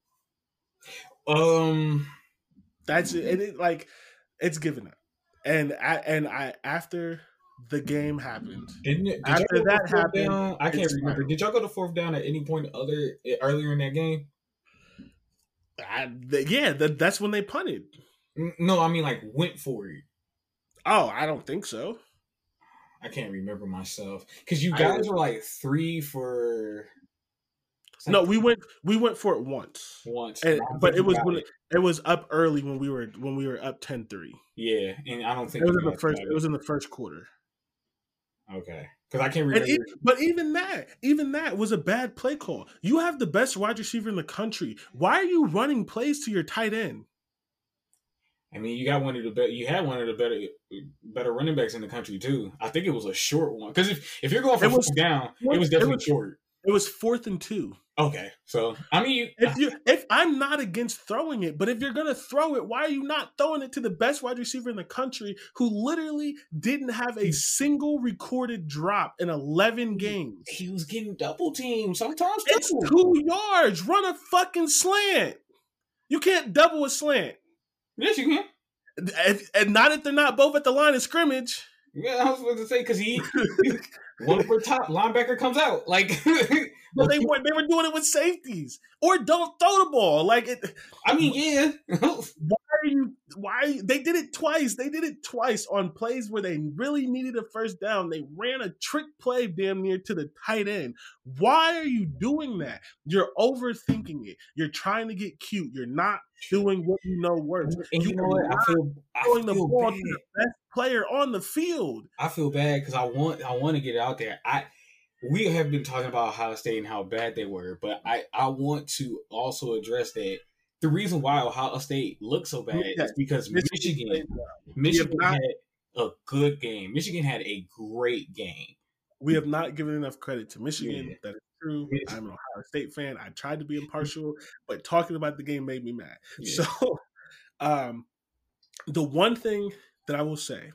That's it. It's giving up. And I after the game happened. After that happened, I can't remember. Did y'all go to fourth down at any point earlier in that game? That's when they punted. No, I mean went for it. Oh, I don't think so. I can't remember myself because you guys were 3 for. No, we went for it once, but it was when it was up early when we were up 10-3. Yeah, and I don't think it was in the first quarter. Okay, because I can't remember. But even that was a bad play call. You have the best wide receiver in the country. Why are you running plays to your tight end? I mean, you had one of the better running backs in the country too. I think it was a short one because if you're going for fourth down, it was definitely short. It was 4th and 2. Okay, so I mean, if I'm not against throwing it, but if you're gonna throw it, why are you not throwing it to the best wide receiver in the country who literally didn't have a single recorded drop in 11 games? He was getting double teamed sometimes. It's 2 yards. Run a fucking slant. You can't double a slant. Yes, you can. And not if they're not both at the line of scrimmage. Yeah, I was going to say because he one for top linebacker comes out But they were doing it with safeties or don't throw the ball. I mean, yeah. Why they did it twice? They did it twice on plays where they really needed a first down. They ran a trick play damn near to the tight end. Why are you doing that? You're overthinking it. You're trying to get cute. You're not doing what you know works. And you know what? I feel the ball bad. To the best player on the field. I feel bad because I want to get it out there. We have been talking about Ohio State and how bad they were, but I want to also address that the reason why Ohio State looks so bad is because Michigan had a good game. Michigan had a great game. We have not given enough credit to Michigan. Yeah. That is true. I'm an Ohio State fan. I tried to be impartial, but talking about the game made me mad. Yeah. So, the one thing that I will say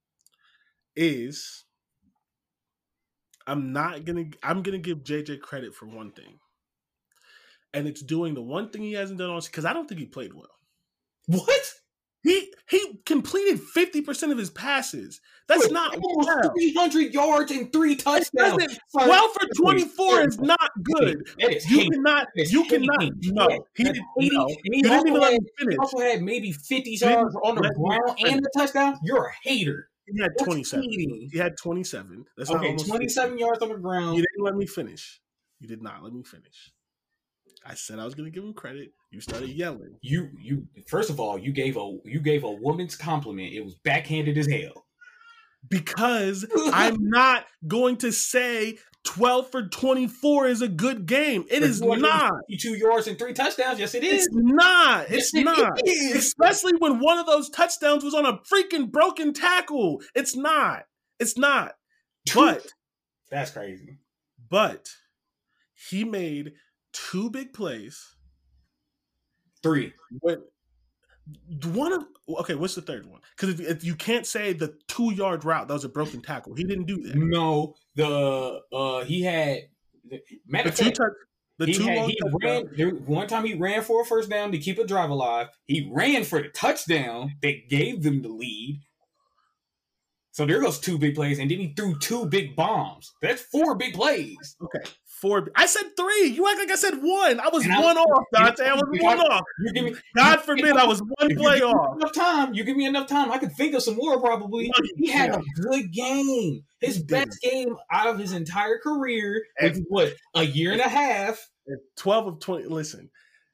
is I'm gonna give JJ credit for one thing. And it's doing the one thing he hasn't done on because I don't think he played well. What? He completed 50% of his passes. That's not almost well. 300 yards and 3 touchdowns. 12 for 24 is not good. You cannot. No, he didn't even let me finish. He also had maybe 50 yards on the ground and a touchdown. You're a hater. He had 27. He had 27. That's okay, 27 yards on the ground. You didn't let me finish. You did not let me finish. I said I was going to give him credit. You started yelling. You first of all, you gave a woman's compliment. It was backhanded as hell. Because I'm not going to say 12 for 24 is a good game. It is not. 2 yards and 3 touchdowns. Yes, it is. It's not. It's not. Especially when one of those touchdowns was on a freaking broken tackle. It's not. It's not. But that's crazy. But he made 2 big plays. 3. Okay, what's the third one? Because if you can't say the 2-yard route, that was a broken tackle. He didn't do that. No, he had matter of fact, he ran. One time he ran for a first down to keep a drive alive. He ran for the touchdown that gave them the lead. So there goes 2 big plays, and then he threw 2 big bombs. That's 4 big plays. Okay. 4. I said 3. You act like I said 1. I was one off, Dante. I was one off. God forbid I was one play off. Enough time. You give me enough time. I could think of some more probably. He had a good game. His best game out of his entire career. What, a year and a half? 12 of 20. Listen.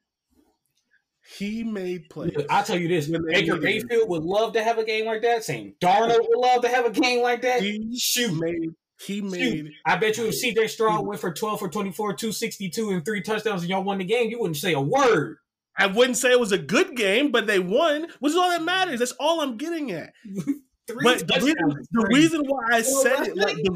He made plays. I'll tell you this. Baker Mayfield would love to have a game like that. Sam Darnold would love to have a game like that. He made. I bet you if C.J. Stroud went for 12 for 24, 262, and 3 touchdowns, and y'all won the game, you wouldn't say a word. I wouldn't say it was a good game, but they won, which is all that matters. That's all I'm getting at. But the reason why I said it, like, the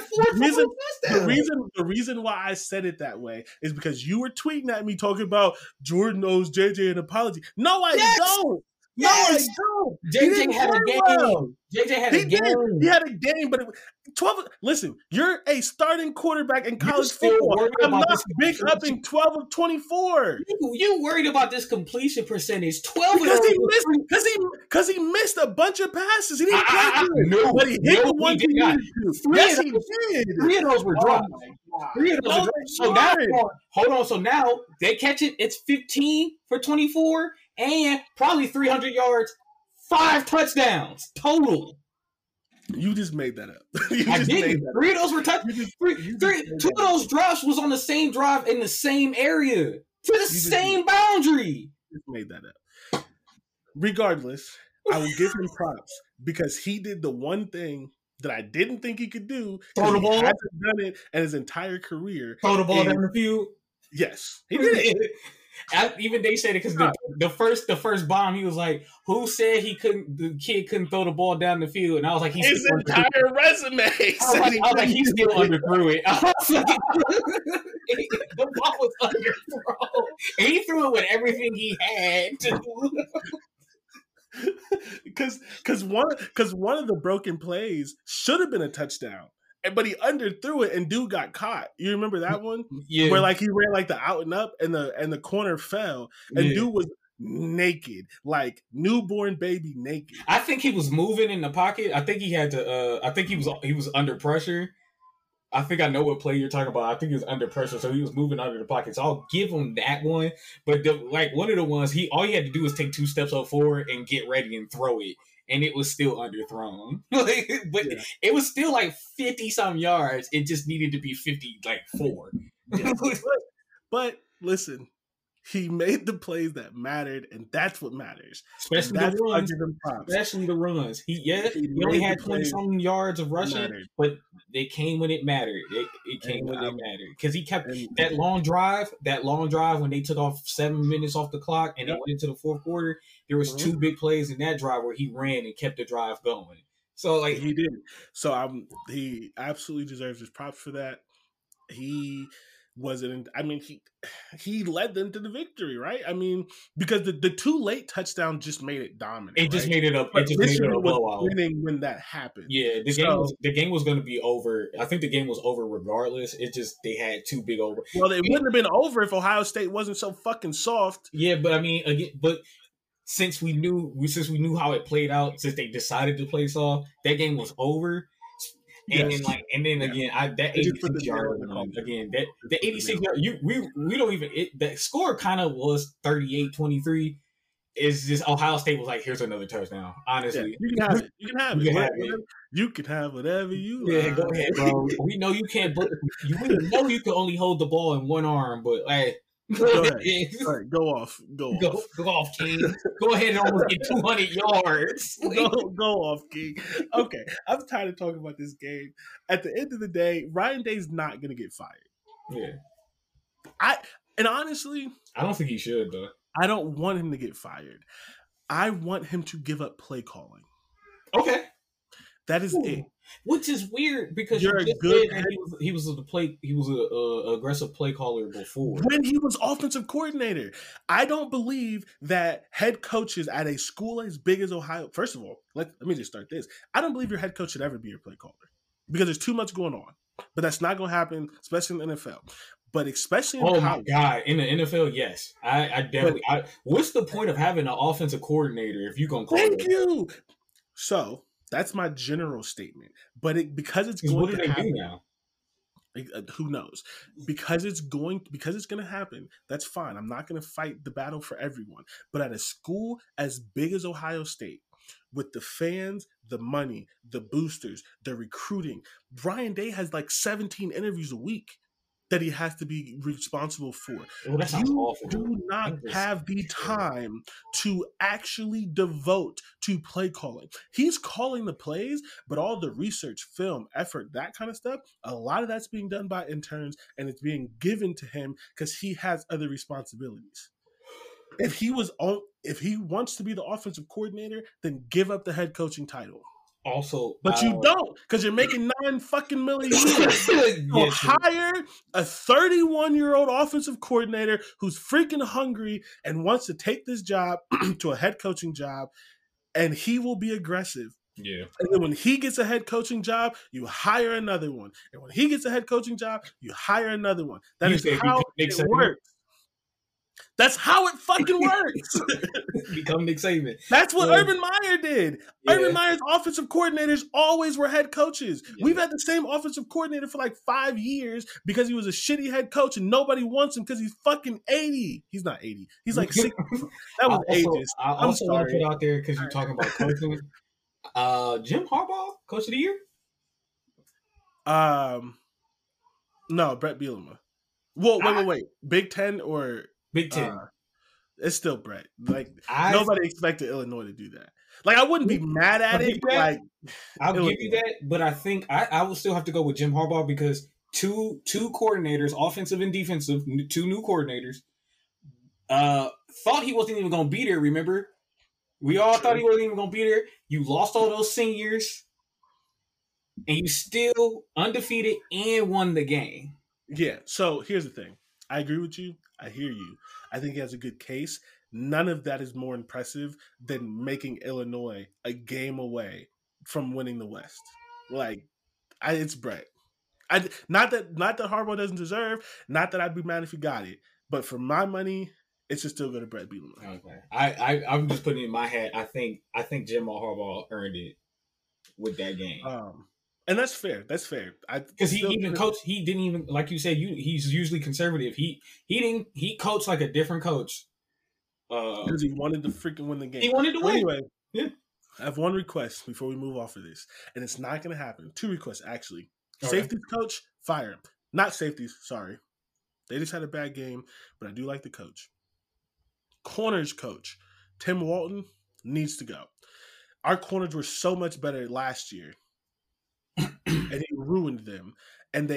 reason why I said it that way is because you were tweeting at me talking about Jordan owes JJ an apology. No, I don't. Yes. No, JJ had a game. Well. JJ had a game. He had a game, but 12. Listen, you're a starting quarterback in college football. I'm not big up in 12 of 24. You worried about this completion percentage? 12 because he missed a bunch of passes. He didn't play good. No, but he hit the one he needed to. Yes, he did. 3 of those were dropped. 3 of those were dropped. So now, hold on. So now they catch it. It's 15 for 24. And probably 300 yards, 5 touchdowns total. You just made that up. I didn't. 3 of those were touchdowns. 2 of those drops was on the same drive in the same area to the same boundary. You just made that up. Regardless, I will give him props because he did the one thing that I didn't think he could do. Throw the ball. He hasn't done it in his entire career. Throw the ball down the field. Yes, he did it. Even they said it because the first bomb, he was like, "Who said the kid couldn't throw the ball down the field?" And I was like, "His entire resume." I was like, he still underthrew it. I was like, the ball was underthrown, and he threw it with everything he had to do. Because one of the broken plays should have been a touchdown. But he underthrew it, and dude got caught. You remember that one? Yeah. Where like he ran like the out and up, and the corner fell, and dude was naked, like newborn baby naked. I think he was moving in the pocket. I think he had to. I think he was under pressure. I think I know what play you're talking about. I think he was under pressure, so he was moving under the pocket. So I'll give him that one. But one of the ones, all he had to do was take 2 steps up forward and get ready and throw it. And it was still underthrown. But it was still like 50-some yards. It just needed to be 54. Yeah. But listen, he made the plays that mattered, and that's what matters. Especially the runs. Especially the runs. He only had 20-some yards of rushing, but they came when it mattered. It came when it mattered. Because he kept that long drive when they took off 7 minutes off the clock and they went into the fourth quarter. There was 2 big plays in that drive where he ran and kept the drive going. So he did. So he absolutely deserves his props for that. He wasn't. I mean, he led them to the victory, right? I mean, because the 2 late touchdowns just made it dominant. It just made it up. It just made it a blowout. Winning when that happened. Yeah, the game was going to be over. I think the game was over regardless. It just they had 2 big over. Well, it wouldn't have been over if Ohio State wasn't so fucking soft. Yeah, but I mean, again, but since we knew how it played out, since they decided to play soft, that game was over. And Yes. then again, that 86-yard one again. The 86-yard, we don't even the score kind of was 38-23. It's just Ohio State was like, here's another touchdown. Honestly, you can have it. You can have it. You can have whatever you like. Yeah, go ahead, bro. We know you can't. We know you can only hold the ball in one arm, but hey, go ahead. All right, go off, King. Go ahead and almost get 200 yards. Go off, King. Okay, I'm tired of talking about this game. At the end of the day, Ryan Day's not gonna get fired. Yeah, honestly, I don't think he should though. I don't want him to get fired. I want him to give up play calling. Okay. That is it. Which is weird because you just said that he was an aggressive play caller before. When he was offensive coordinator. I don't believe that head coaches at a school as big as Ohio, first of all, let me just start this. I don't believe your head coach should ever be your play caller because there's too much going on. But that's not going to happen, especially in the NFL. But especially in college. My God, in the NFL, yes. I definitely. What's the point of having an offensive coordinator if you're going to call Thank you. So that's my general statement. But because it's going to happen now. Who knows? Because it's going to happen. That's fine. I'm not going to fight the battle for everyone. But at a school as big as Ohio State, with the fans, the money, the boosters, the recruiting, Ryan Day has like 17 interviews a week that he has to be responsible for. Well, that sounds awful. Do not have the time to actually devote to play calling. He's calling the plays, but all the research, film, effort, that kind of stuff, a lot of that's being done by interns, and it's being given to him because he has other responsibilities. If he wants to be the offensive coordinator, then give up the head coaching title. Also, but you don't, because you're making $9 million. So hire a 31-year-old offensive coordinator who's freaking hungry and wants to take this job to a head coaching job, and he will be aggressive. Yeah. And then when he gets a head coaching job, you hire another one. And when he gets a head coaching job, you hire another one. That is how it works. That's how it fucking works. Become Nick Saban. That's what Urban Meyer did. Yeah. Urban Meyer's offensive coordinators always were head coaches. Yeah. We've had the same offensive coordinator for like 5 years because he was a shitty head coach and nobody wants him because he's fucking 80. He's not 80. He's like 60. That was ages. I also want to put out there because you're talking about coaching. Jim Harbaugh, coach of the year? No, Brett Bielema. Well, wait. Big Ten or Big Ten. It's still Brett. Like nobody expected Illinois to do that. Like I wouldn't be mad at it. Like I'll give you that, but I think I will still have to go with Jim Harbaugh because two coordinators, offensive and defensive, two new coordinators, thought he wasn't even going to be there. Remember, we all thought he wasn't even going to be there. You lost all those seniors, and you still undefeated and won the game. Yeah. So here's the thing. I agree with you. I hear you. I think he has a good case. None of that is more impressive than making Illinois a game away from winning the West. Like, it's Brett. Not that Harbaugh doesn't deserve. Not that I'd be mad if he got it. But for my money, it should still go to Brett Bielema. Okay. I'm just putting it in my head. I think Jim Harbaugh earned it with that game. And that's fair. That's fair. Because he didn't even, like you said, he's usually conservative. He coached like a different coach. Because he wanted to freaking win the game. He wanted to win. Anyway, yeah. I have one request before we move off of this. And it's not going to happen. 2 requests, actually. Okay. Safeties coach, fire him. Not safeties, sorry. They just had a bad game, but I do like the coach. Corners coach, Tim Walton, needs to go. Our corners were so much better last year. And he ruined them. And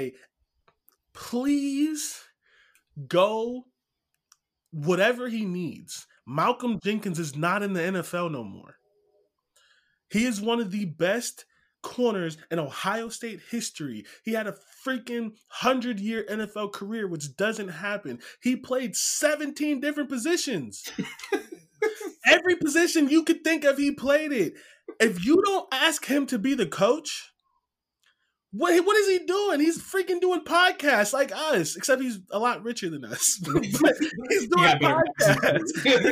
please go whatever he needs. Malcolm Jenkins is not in the NFL no more. He is one of the best corners in Ohio State history. He had a freaking 100-year NFL career, which doesn't happen. He played 17 different positions. Every position you could think of, he played it. If you don't ask him to be the coach, What is he doing? He's freaking doing podcasts like us, except he's a lot richer than us. But he's doing podcasts.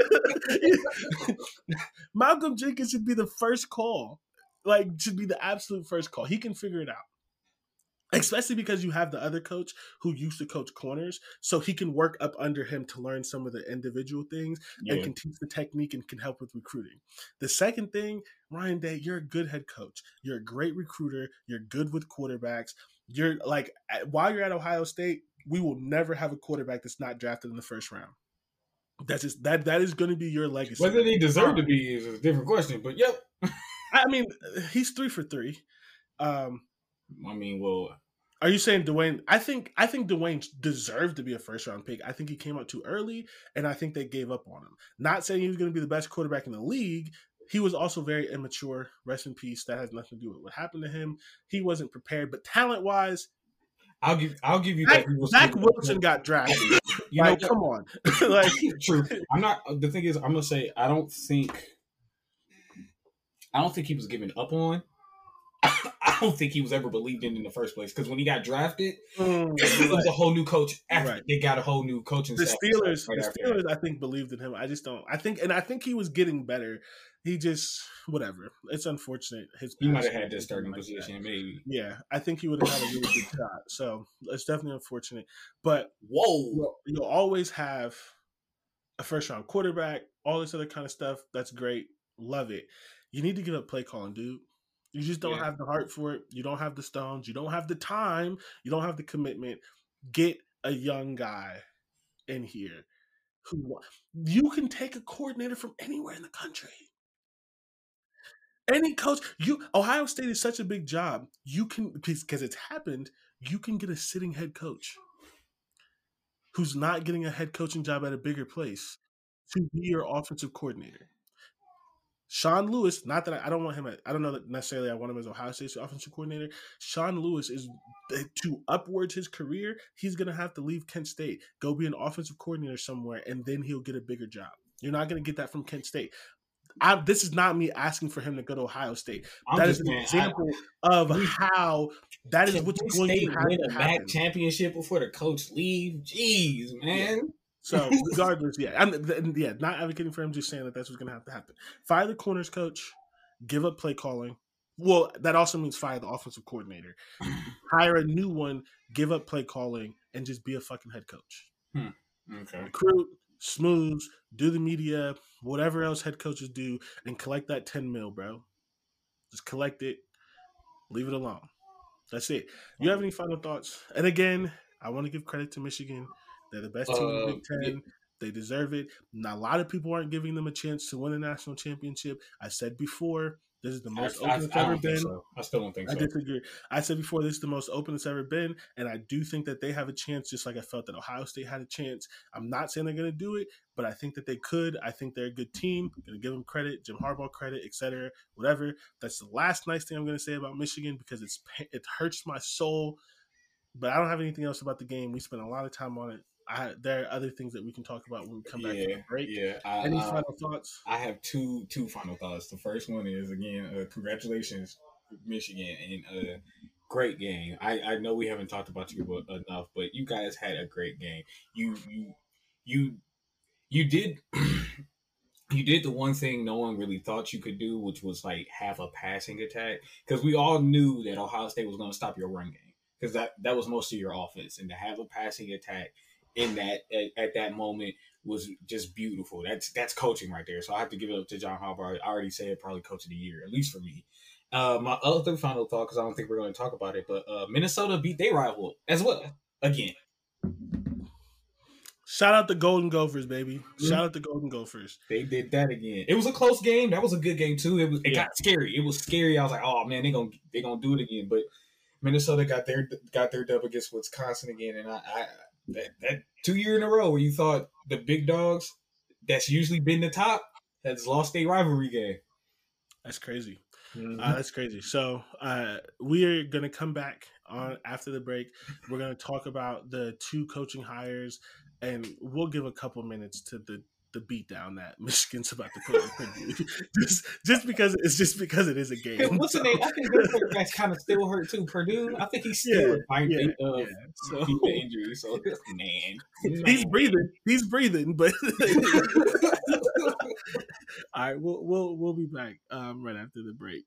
Malcolm Jenkins should be the first call. Like, should be the absolute first call. He can figure it out. Especially because you have the other coach who used to coach corners, so he can work up under him to learn some of the individual things and can teach the technique and can help with recruiting. The second thing, Ryan Day, you're a good head coach. You're a great recruiter. You're good with quarterbacks. You're like, while you're at Ohio State, we will never have a quarterback that's not drafted in the first round. That's just that is going to be your legacy. Whether they deserve to be is a different question, but yep. I mean, he's 3 for 3. I mean, well, are you saying Dwayne? I think Dwayne deserved to be a first round pick. I think he came out too early, and I think they gave up on him. Not saying he was going to be the best quarterback in the league. He was also very immature. Rest in peace. That has nothing to do with what happened to him. He wasn't prepared, but talent wise, I'll give you that. Zach Wilson got drafted. You know, come on. Like, true. I'm not. The thing is, I'm gonna say I don't think he was given up on. I don't think he was ever believed in the first place, because when he got drafted, it was a whole new coach after they got a whole new coaching staff. The Steelers, I think, believed in him. I just don't. I think he was getting better. He just, whatever. It's unfortunate. He might have had that starting position, maybe. Yeah, I think he would have had a really good shot. So it's definitely unfortunate. But you'll always have a first round quarterback, all this other kind of stuff. That's great. Love it. You need to give up play calling, dude. You just don't have the heart for it. You don't have the stones. You don't have the time. You don't have the commitment. Get a young guy in here who you can take a coordinator from anywhere in the country. Any coach, Ohio State is such a big job. You can, because it's happened, you can get a sitting head coach who's not getting a head coaching job at a bigger place to be your offensive coordinator. Sean Lewis, not that I don't want him. I don't know that necessarily I want him as Ohio State's offensive coordinator. Sean Lewis is to upwards his career. He's going to have to leave Kent State, go be an offensive coordinator somewhere, and then he'll get a bigger job. You're not going to get that from Kent State. This is not me asking for him to go to Ohio State. That is an example of how that is what's going to happen. Win a MAC championship before the coach leave. Jeez, man. Yeah. So regardless, I'm not advocating for him, just saying that that's what's going to have to happen. Fire the corners coach, give up play calling. Well, that also means fire the offensive coordinator. Hire a new one, give up play calling, and just be a fucking head coach. Okay. Recruit, smooth, do the media, whatever else head coaches do, and collect that $10 million, bro. Just collect it, leave it alone. That's it. You have any final thoughts? And again, I want to give credit to Michigan. They're the best team in the Big Ten. Yeah. They deserve it. Now, a lot of people aren't giving them a chance to win a national championship. I said before, this is the most open it's ever been. So. I still don't think so. I disagree. I said before, this is the most open it's ever been, and I do think that they have a chance, just like I felt that Ohio State had a chance. I'm not saying they're going to do it, but I think that they could. I think they're a good team. I'm going to give them credit, Jim Harbaugh credit, etc., whatever. That's the last nice thing I'm going to say about Michigan, because it hurts my soul, but I don't have anything else about the game. We spent a lot of time on it. There are other things that we can talk about when we come back from the break. Yeah. Any final thoughts? I have two final thoughts. The first one is, again, congratulations, Michigan, and great game. I know we haven't talked about you enough, but you guys had a great game. You did you did the one thing no one really thought you could do, which was like have a passing attack, because we all knew that Ohio State was going to stop your run game, because that was most of your offense, and to have a passing attack in that at that moment was just beautiful. That's coaching right there. So I have to give it up to John Harbaugh. I already said probably coach of the year, at least for me. My other final thought, because I don't think we're going to talk about it, but Minnesota beat their rival as well again. Shout out the Golden Gophers, baby. Shout out the Golden Gophers. They did that again. It was a close game. That was a good game too. It got scary. It was scary. I was like, oh man, they gonna do it again. But Minnesota got their dub against Wisconsin again, and that 2 year in a row where you thought the big dogs that's usually been the top has lost a rivalry game. That's crazy. That's crazy. So we are going to come back on after the break. We're going to talk about the 2 coaching hires, and we'll give a couple minutes to the the beatdown that Michigan's about to put on Purdue. just because it is a game. What's the name? I think their quarterback's kind of still hurt too. Purdue. I think he's still So the injury. So man, he's breathing, but all right, we'll be back right after the break.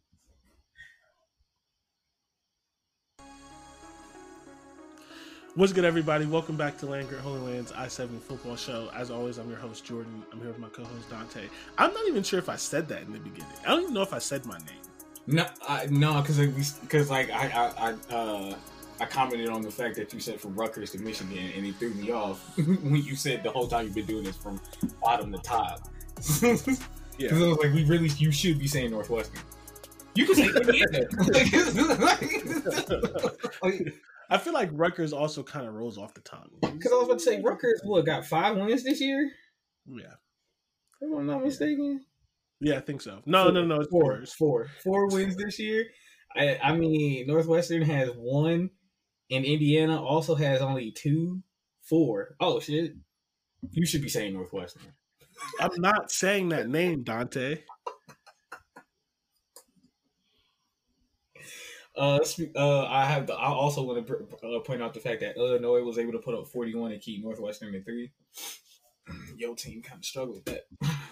What's good, everybody? Welcome back to Land Grant Holy Land's I-70 football show. As always, I'm your host, Jordan. I'm here with my co-host, Dante. I'm not even sure if I said that in the beginning. I don't even know if I said my name. No, because like I commented on the fact that you said from Rutgers to Michigan, and it threw me off when you said the whole time you've been doing this from bottom to top. Yeah, because I was like, you should be saying Northwestern. You can say Indiana. I feel like Rutgers also kind of rolls off the tongue. Because I was about to say, Rutgers, got 5 wins this year? Yeah. If I'm not mistaken. Yeah, I think so. No, it's 4. 4 wins this year. I mean, Northwestern has 1, and Indiana also has only 2. 4. Oh, shit. You should be saying Northwestern. I'm not saying that name, Dante. I also want to point out the fact that Illinois was able to put up 41 and keep Northwestern at 3. Your team kind of struggled with that.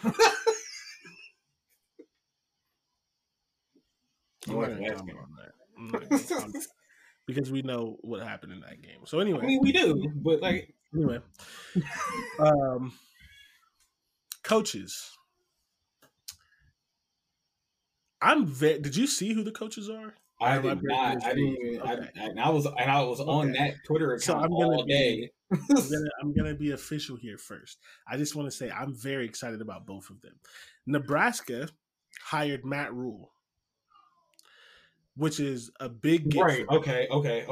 Because we know what happened in that game. So anyway, I mean, we do, but like anyway, coaches. Did you see who the coaches are? I did not. I didn't even. Okay. I was on that Twitter account so all day. I'm gonna be official here first. I just want to say I'm very excited about both of them. Nebraska hired Matt Rule, which is a big get. Right. Okay.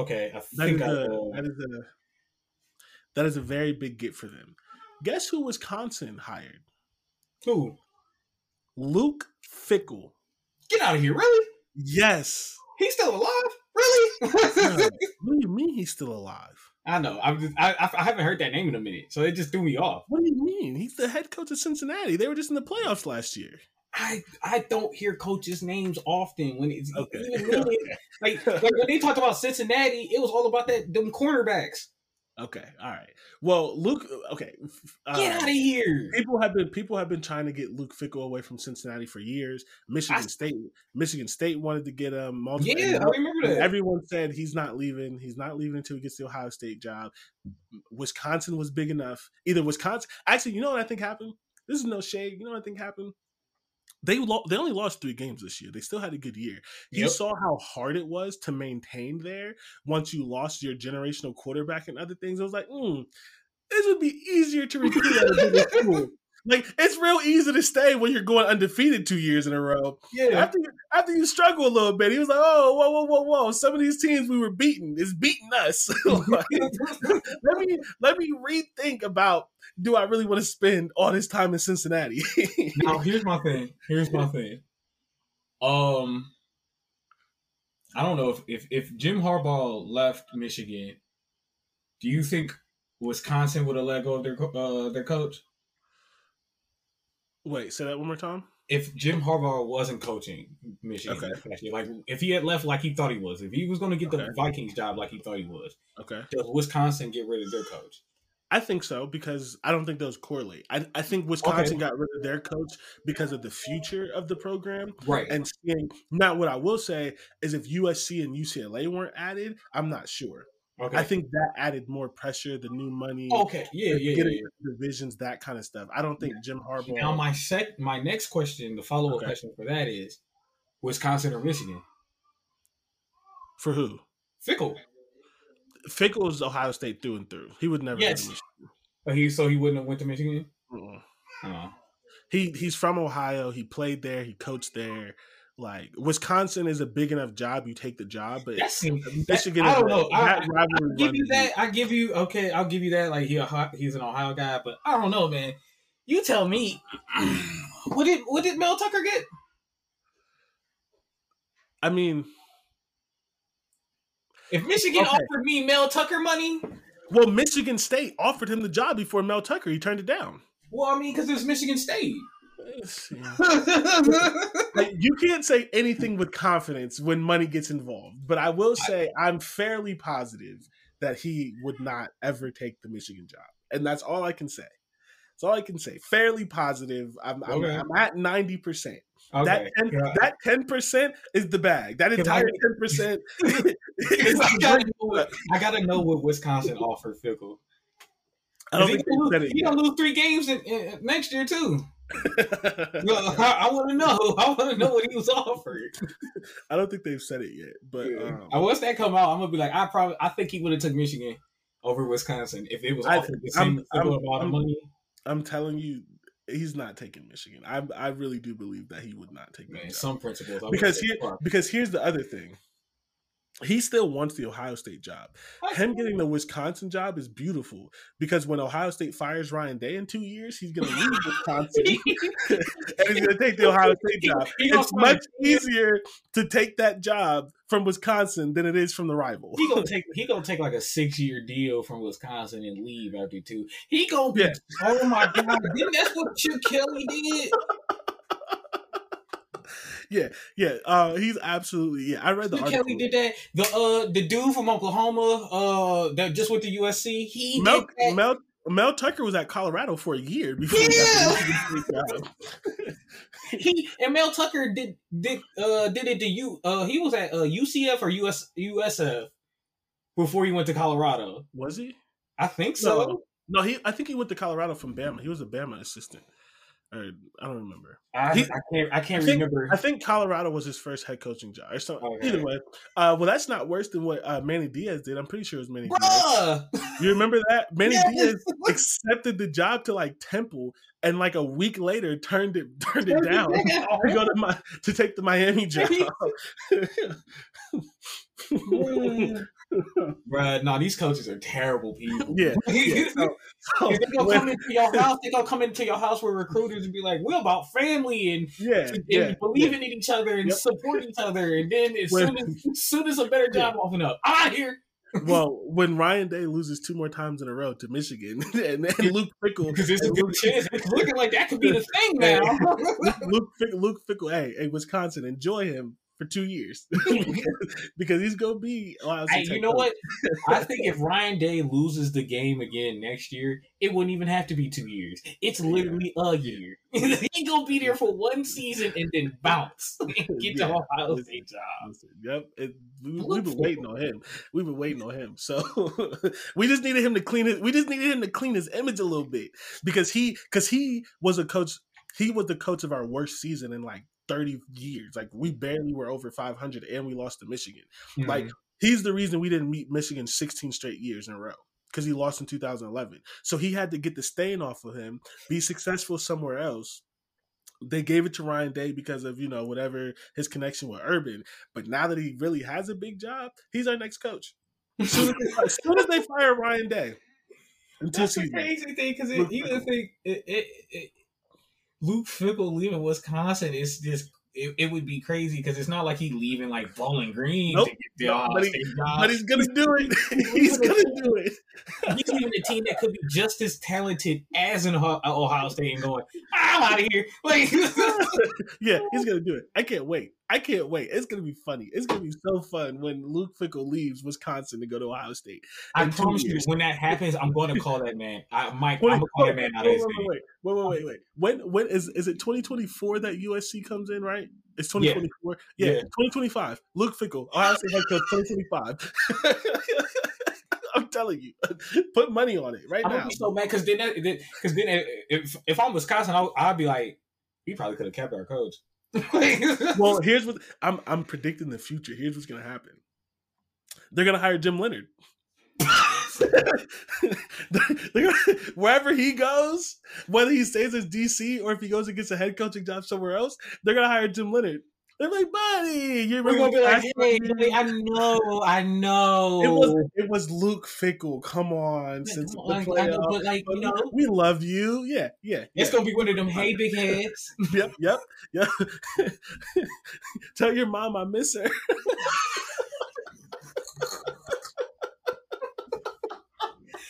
That is a very big get for them. Guess who Wisconsin hired? Who? Luke Fickell. Get out of here! Really? Yes. He's still alive? Really? What do you mean he's still alive? I know. I haven't heard that name in a minute, so it just threw me off. What do you mean? He's the head coach of Cincinnati. They were just in the playoffs last year. I don't hear coaches' names often when it's okay. Even like when they talked about Cincinnati, it was all about them cornerbacks. Okay, all right. Well, Luke. Okay, get out of here. People have been trying to get Luke Fickell away from Cincinnati for years. Michigan State wanted to get him. Yeah, I remember that. Everyone said he's not leaving. He's not leaving until he gets the Ohio State job. Wisconsin was big enough. Either Wisconsin. Actually, you know what I think happened? This is no shade. You know what I think happened? They only lost 3 games this year. They still had a good year. You saw how hard it was to maintain there once you lost your generational quarterback and other things. I was like, this would be easier to recruit at a bigger school. Like, it's real easy to stay when you're going undefeated 2 years in a row. Yeah. After you struggle a little bit, he was like, oh, whoa. Some of these teams we were beating is beating us. Like, let me rethink about, do I really want to spend all this time in Cincinnati? Now, here's my thing. I don't know if Jim Harbaugh left Michigan, do you think Wisconsin would have let go of their coach? Wait, say that one more time. If Jim Harbaugh wasn't coaching Michigan, like if he had left like he thought he was, if he was going to get the Vikings job like he thought he was, does Wisconsin get rid of their coach? I think so, because I don't think those correlate. I think Wisconsin got rid of their coach because of the future of the program. Right. And now what I will say is if USC and UCLA weren't added, I'm not sure. Okay. I think that added more pressure, the new money. Okay, yeah. Divisions, that kind of stuff. I don't think Jim Harbaugh. Now, my next question, the follow-up question for that is Wisconsin or Michigan? For who? Fickell. Fickell is Ohio State through and through. He would never go to Michigan. So he wouldn't have went to Michigan? He's from Ohio. He played there. He coached there. Like, Wisconsin is a big enough job. You take the job, but Michigan. I don't know. I'll give you that. I'll give you that. Like, he's an Ohio guy, but I don't know, man. You tell me. What did Mel Tucker get? I mean, if Michigan offered me Mel Tucker money, well, Michigan State offered him the job before Mel Tucker. He turned it down. Well, I mean, because it's Michigan State. Like, you can't say anything with confidence when money gets involved, but I will say I'm fairly positive that he would not ever take the Michigan job, and that's all I can say. That's all I can say. Fairly positive. I'm at 90%. Okay. That 10% is the bag. That entire 10%. I gotta know what Wisconsin offered Fickle. I don't think he's gonna lose 3 games in next year too. I want to know. I want to know what he was offered. I don't think they've said it yet, but once that come out, I'm gonna be like, I think he would have took Michigan over Wisconsin if it was offered the same amount of money. I'm telling you, he's not taking Michigan. I really do believe that he would not take Michigan. Some principles. Because here's the other thing. He still wants the Ohio State job. Him getting the Wisconsin job is beautiful because when Ohio State fires Ryan Day in 2 years, he's going to leave Wisconsin and he's going to take the Ohio State job. It's much easier to take that job from Wisconsin than it is from the rival. He gonna take like a 6-year deal from Wisconsin and leave after 2. He gonna be. Oh my God! That's what Chip Kelly did. Yeah. He's absolutely. Yeah, I read the article. Kelly did that. The dude from Oklahoma, that just went to USC. He did that. Mel Tucker was at Colorado for a year before he got the job. Mel Tucker did it to you. He was at UCF or USF before he went to Colorado. Was he? I think so. No, I think he went to Colorado from Bama. He was a Bama assistant. I don't remember. I can't remember. I think Colorado was his first head coaching job or something. Okay. Either way, well, that's not worse than what Manny Diaz did. I'm pretty sure it was Manny Diaz. You remember that? Manny Diaz accepted the job to like Temple, and like a week later turned it down to go to take the Miami job. Bruh, no, these coaches are terrible people. Yeah. So they're gonna come into your house. They're gonna come into your house with recruiters and be like, "We're about family and believing in each other and supporting each other." And then as soon as a better job open up, I'm out here. Well, when Ryan Day loses 2 more times in a row to Michigan, and Luke Fickle, because there's a good chance it's looking like that could be the thing now. Luke Fickle, hey, Wisconsin, enjoy him for 2 years because he's gonna be. You know what? I think if Ryan Day loses the game again next year, it wouldn't even have to be 2 years. It's literally a year. He's gonna be there for 1 season and then bounce and get the Ohio State job. Yep, we've been waiting on him. We've been waiting on him. So we just needed him to clean it. We just needed him to clean his image a little bit because he was a coach. He was the coach of our worst season in like 30 years. Like we barely were over 500 and we lost to Michigan. Mm-hmm. Like he's the reason we didn't meet Michigan 16 straight years in a row because he lost in 2011. So he had to get the stain off of him, be successful somewhere else. They gave it to Ryan Day because of, whatever his connection with Urban. But now that he really has a big job, he's our next coach. As soon as they fire Ryan Day. That's the crazy thing because Luke Fickle leaving Wisconsin is just it would be crazy because it's not like he's leaving like Bowling Green to get the Ohio State job. But he's gonna do it. He's gonna do it. He's leaving a team that could be just as talented as an Ohio State and going, I'm out of here. Like, yeah, he's gonna do it. I can't wait. It's gonna be funny. It's gonna be so fun when Luke Fickle leaves Wisconsin to go to Ohio State. I promise you, when that happens, I'm going to call that man. I'm gonna call that man out of his name. Wait. When is it 2024 that USC comes in, right? It's 2024. Yeah, 2025. Luke Fickle, Ohio State head coach, 2025. I'm telling you, put money on it right now. I'm gonna be so mad because then if I'm Wisconsin, I'd be like, he probably could have kept our coach. Well, here's what I'm predicting the future. Here's what's gonna happen. They're gonna hire Jim Leonard. Wherever he goes, whether he stays as DC or if he goes and gets a head coaching job somewhere else, they're gonna hire Jim Leonard. They're like, buddy, we're gonna be like, hey, I know. It was Luke Fickle. Come on, we love you. Yeah. It's gonna be one of them hey big heads. Yep. Tell your mom I miss her.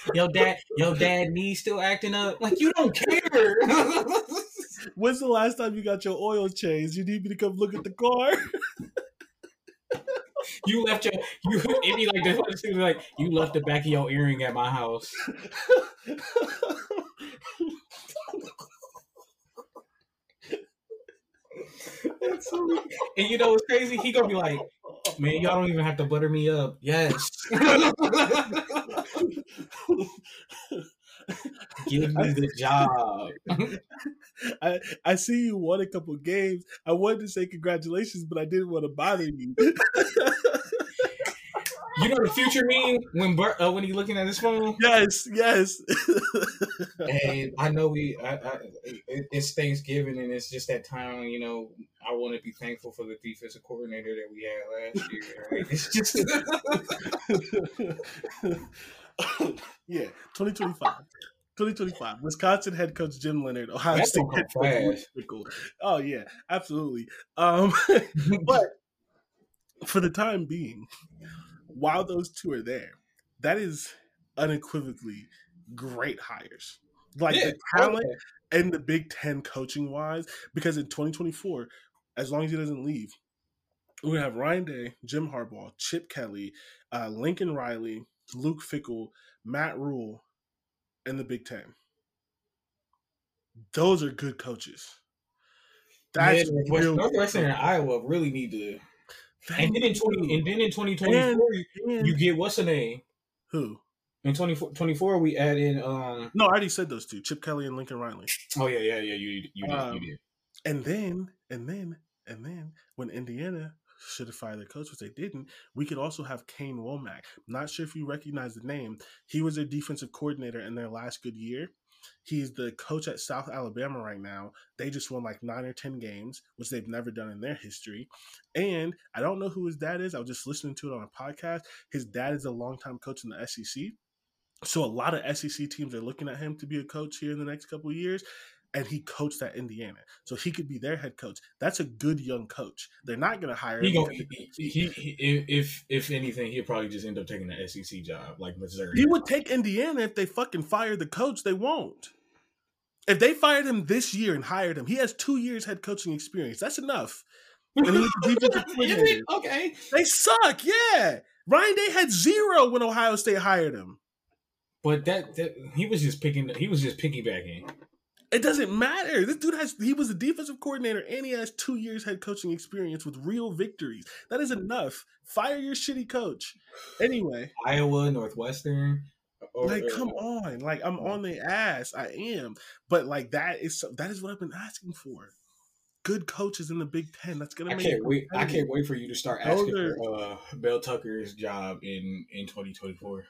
Your dad knee still acting up. Like, you don't care. When's the last time you got your oil changed? You need me to come look at the car? You left it'd be like this. Like, you left the back of your earring at my house. And you know what's crazy? He gonna be like, man, y'all don't even have to butter me up. Yes. Give me the job. I see you won a couple games. I wanted to say congratulations, but I didn't want to bother you. You know the future meme when he's looking at his phone? Yes. And I know it's Thanksgiving and it's just that time, you know, I want to be thankful for the defensive coordinator that we had last year. Right? It's just yeah, 2025. Wisconsin head coach Jim Leonard, Ohio State head coach Fickell. Oh yeah, absolutely. But for the time being, while those two are there, that is unequivocally great hires. Like the talent and the Big Ten coaching wise, because in 2024, as long as he doesn't leave, we have Ryan Day, Jim Harbaugh, Chip Kelly, Lincoln Riley, Luke Fickell, Matt Rule, and the Big Ten. Those are good coaches. That's Northwestern and Iowa really need to. And then in 2024, you get what's the name? Who? In 2024, we add in. No, I already said those two: Chip Kelly and Lincoln Riley. Oh yeah. You did. And then, when Indiana should have fired their coach, which they didn't, we could also have Kane Womack. Not sure if you recognize the name. He was their defensive coordinator in their last good year. He's the coach at South Alabama right now. They just won like 9 or 10 games, which they've never done in their history. And I don't know who his dad is. I was just listening to it on a podcast. His dad is a longtime coach in the SEC. So a lot of SEC teams are looking at him to be a coach here in the next couple of years. And he coached at Indiana. So he could be their head coach. That's a good young coach. They're not going to hire him. If anything, he'll probably just end up taking the SEC job like Missouri. He would take Indiana if they fucking fired the coach. They won't. If they fired him this year and hired him, he has 2 years head coaching experience. That's enough. And he was defensive coordinator. Okay. They suck, yeah. Ryan Day had 0 when Ohio State hired him. But that he was just piggybacking. It doesn't matter. This dude he was a defensive coordinator and he has 2 years head coaching experience with real victories. That is enough. Fire your shitty coach. Anyway. Iowa, Northwestern. Come on. Like, I'm on the ass. I am. But like that is what I've been asking for. Good coaches in the Big Ten. That's gonna make it. I can't wait for you to start asking for Bell Tucker's job in 2024.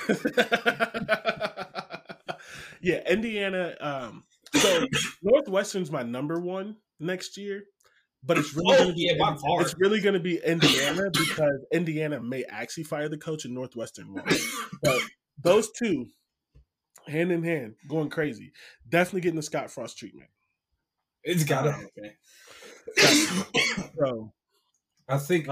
Yeah, Indiana. So Northwestern's my number one next year, but it's really going to be Indiana because Indiana may actually fire the coach and Northwestern won't. But those two, hand in hand, going crazy. Definitely getting the Scott Frost treatment. It's got to happen. So, I think.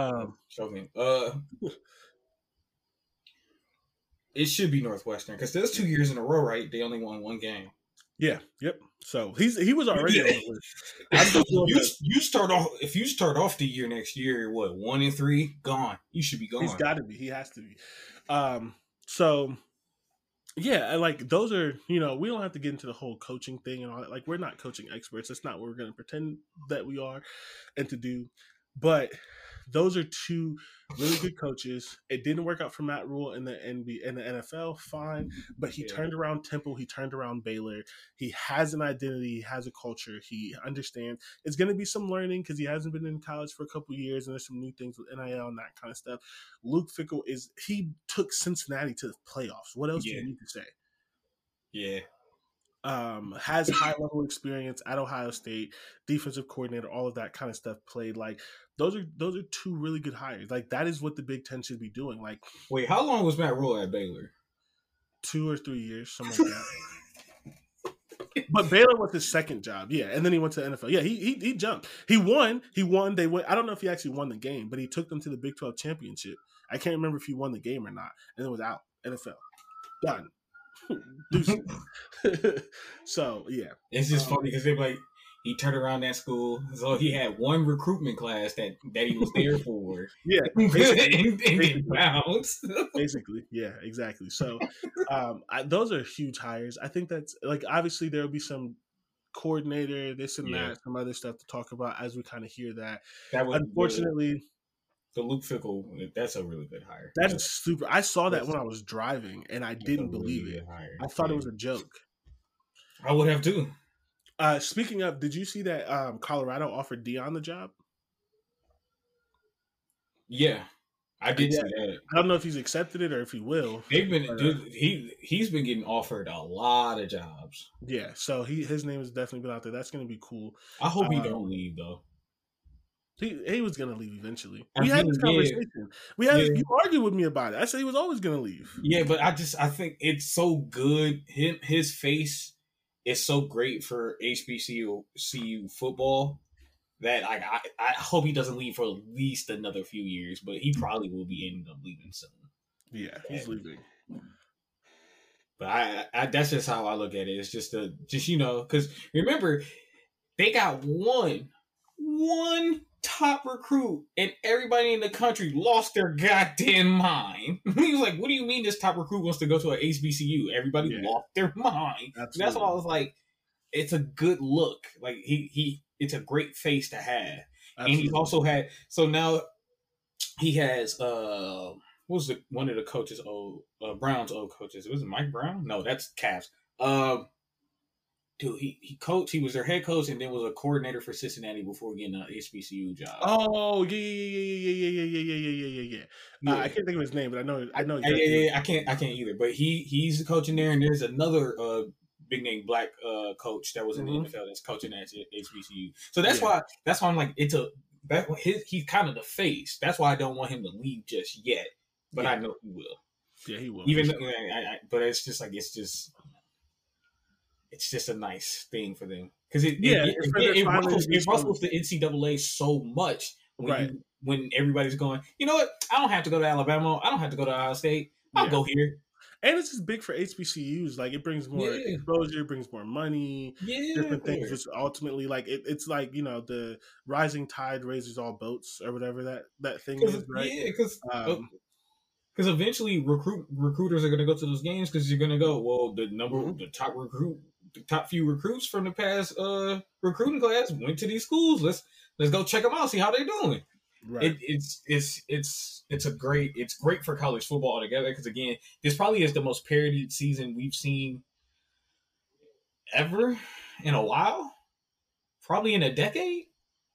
It should be Northwestern because there's 2 years in a row, right? They only won 1 game. Yeah. Yep. So he was already on the list. You start off the year next year, what, 1-3? Gone. You should be gone. He's got to be. He has to be. So yeah, like those are, we don't have to get into the whole coaching thing and all that. Like, we're not coaching experts. That's not what we're going to pretend that we are and to do. But those are 2 really good coaches. It didn't work out for Matt Rule in the NFL, fine. But he turned around Temple. He turned around Baylor. He has an identity. He has a culture. He understands. It's going to be some learning because he hasn't been in college for a couple of years, and there's some new things with NIL and that kind of stuff. Luke Fickell he took Cincinnati to the playoffs. What else do you need to say? Yeah. Has high level experience at Ohio State, defensive coordinator, all of that kind of stuff played. Like those are 2 really good hires. Like that is what the Big Ten should be doing. Like, wait, how long was Matt Rule at Baylor? 2 or 3 years, something like that. But Baylor was his second job, yeah, and then he went to the NFL. Yeah, he jumped. He won. They went. I don't know if he actually won the game, but he took them to the Big 12 championship. I can't remember if he won the game or not, and it was out. NFL done. So yeah, It's just funny because they're like, he turned around that school, so he had one recruitment class that he was there for, yeah, and get bounced. basically, yeah, exactly. So those are huge hires. I think that's like obviously there will be some coordinator, this and Yeah, that, some other stuff to talk about as we kind of hear that. that was Unfortunately, the Luke Fickle. That's a really good hire. that is super. I saw that That's, when I was driving, and I that's a didn't really believe it. good hire. I thought it Yeah. was a joke. I would have too. Speaking of, did you see that Colorado offered Dion the job? Yeah, I did Yeah. see that. I don't know if he's accepted it or if he will. They've been, But, dude. He's been getting offered a lot of jobs. yeah, so his name has definitely been out there. That's going to be cool. I hope he don't leave though. He was going to leave eventually. I We had mean, this yeah. conversation. You argued with me about it. I said he was always going to leave. Yeah, but I think it's so good. His face is so great for HBCU football that like I hope he doesn't leave for at least another few years, but he probably will be ending up leaving soon. Yeah, he's leaving. But I that's just how I look at it. It's just because remember they got one top recruit, and everybody in the country lost their goddamn mind. He was like, "What do you mean this top recruit wants to go to an HBCU?" Everybody lost their mind. Absolutely. That's why I was like, "It's a good look. Like it's a great face to have." Absolutely. And he's also had now he has what was one of the coaches Brown's old coaches? Was it Mike Brown? No, that's Cavs. Dude, he coached. He was their head coach, and then was a coordinator for Cincinnati before getting an HBCU job. Oh yeah. I can't think of his name, but I know. Exactly. I can't either. But he's the coach in there, and there's another big name black coach that was in the NFL that's coaching at HBCU. So that's why I'm like he's kind of the face. That's why I don't want him to leave just yet. But I know he will. Yeah, he will. Even but it's just like it's just a nice thing for them because it ruffles the NCAA so much when everybody's going, you know what? I don't have to go to Alabama. I don't have to go to Ohio State. I'll go here. And it's just big for HBCUs. Like it brings more exposure, brings more money, different things. Which ultimately, like it's like the rising tide raises all boats or whatever that thing is, right? Yeah, because eventually recruiters are going to go to those games because you're going to go, well, the top few recruits from the past recruiting class went to these schools. Let's go check them out, see how they're doing. Right. It's great for college football altogether because again, this probably is the most parodied season we've seen ever in a while, probably in a decade.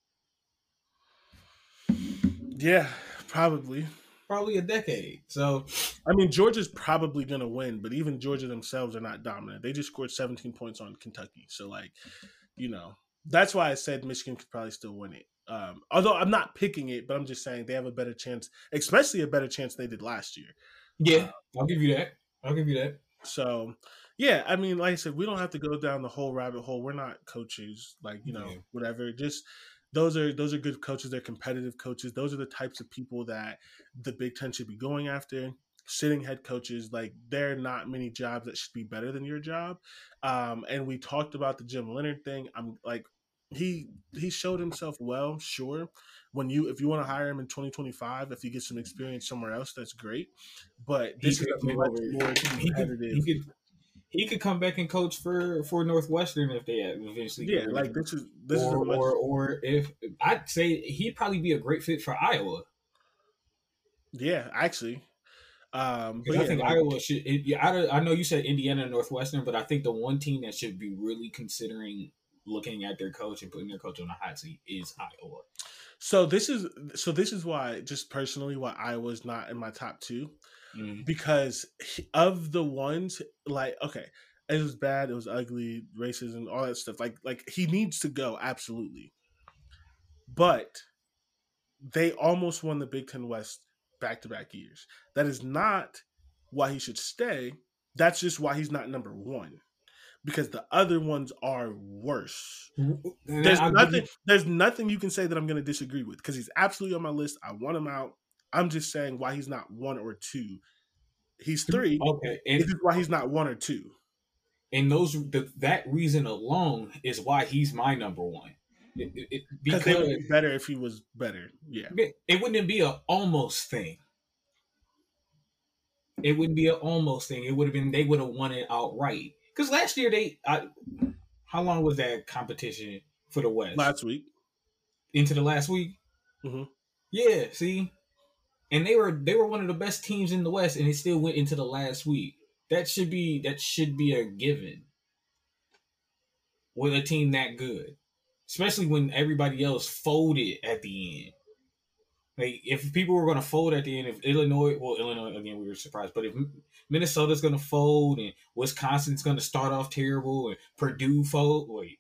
Yeah, probably a decade. So, I mean, Georgia's probably going to win, but even Georgia themselves are not dominant. They just scored 17 points on Kentucky. So, like, that's why I said Michigan could probably still win it. Although I'm not picking it, but I'm just saying they have a better chance, especially a better chance they did last year. Yeah, I'll give you that. So, yeah, I mean, like I said, we don't have to go down the whole rabbit hole. We're not coaches, whatever. Just those are good coaches. They're competitive coaches. Those are the types of people that the Big Ten should be going after. Sitting head coaches, like there are not many jobs that should be better than your job. And we talked about the Jim Leonhard thing. I'm like, he showed himself well, sure. If you want to hire him in 2025, if you get some experience somewhere else, that's great. But this is a much more competitive. He could come back and coach for Northwestern if they eventually. Yeah, like this is or if I'd say he'd probably be a great fit for Iowa. Yeah, actually. I think Iowa should. I know you said Indiana and Northwestern, but I think the one team that should be really considering looking at their coach and putting their coach on the hot seat is Iowa. So this is why, just personally, why Iowa's not in my top two, because of the ones like, okay, it was bad, it was ugly, racism, all that stuff. Like he needs to go, absolutely. But they almost won the Big Ten West back-to-back years. That is not why he should stay. That's just why he's not number one. Because the other ones are worse. There's nothing you can say that I'm going to disagree with because he's absolutely on my list. I want him out. I'm just saying why he's not one or two. He's 3. Okay, and this is why he's not 1 or 2. And that reason alone is why he's my number one. Because it would be better if he was better. Yeah, it wouldn't be an almost thing. It wouldn't be an almost thing. It would have been they would have won it outright. Because last year how long was that competition for the West? Last week. Into the last week. Mm-hmm. Yeah. See, and they were one of the best teams in the West, and it still went into the last week. That should be a given with a team that good, especially when everybody else folded at the end. Like if people were going to fold at the end, if Illinois again we were surprised, but if Minnesota's going to fold and Wisconsin's going to start off terrible and Purdue folds,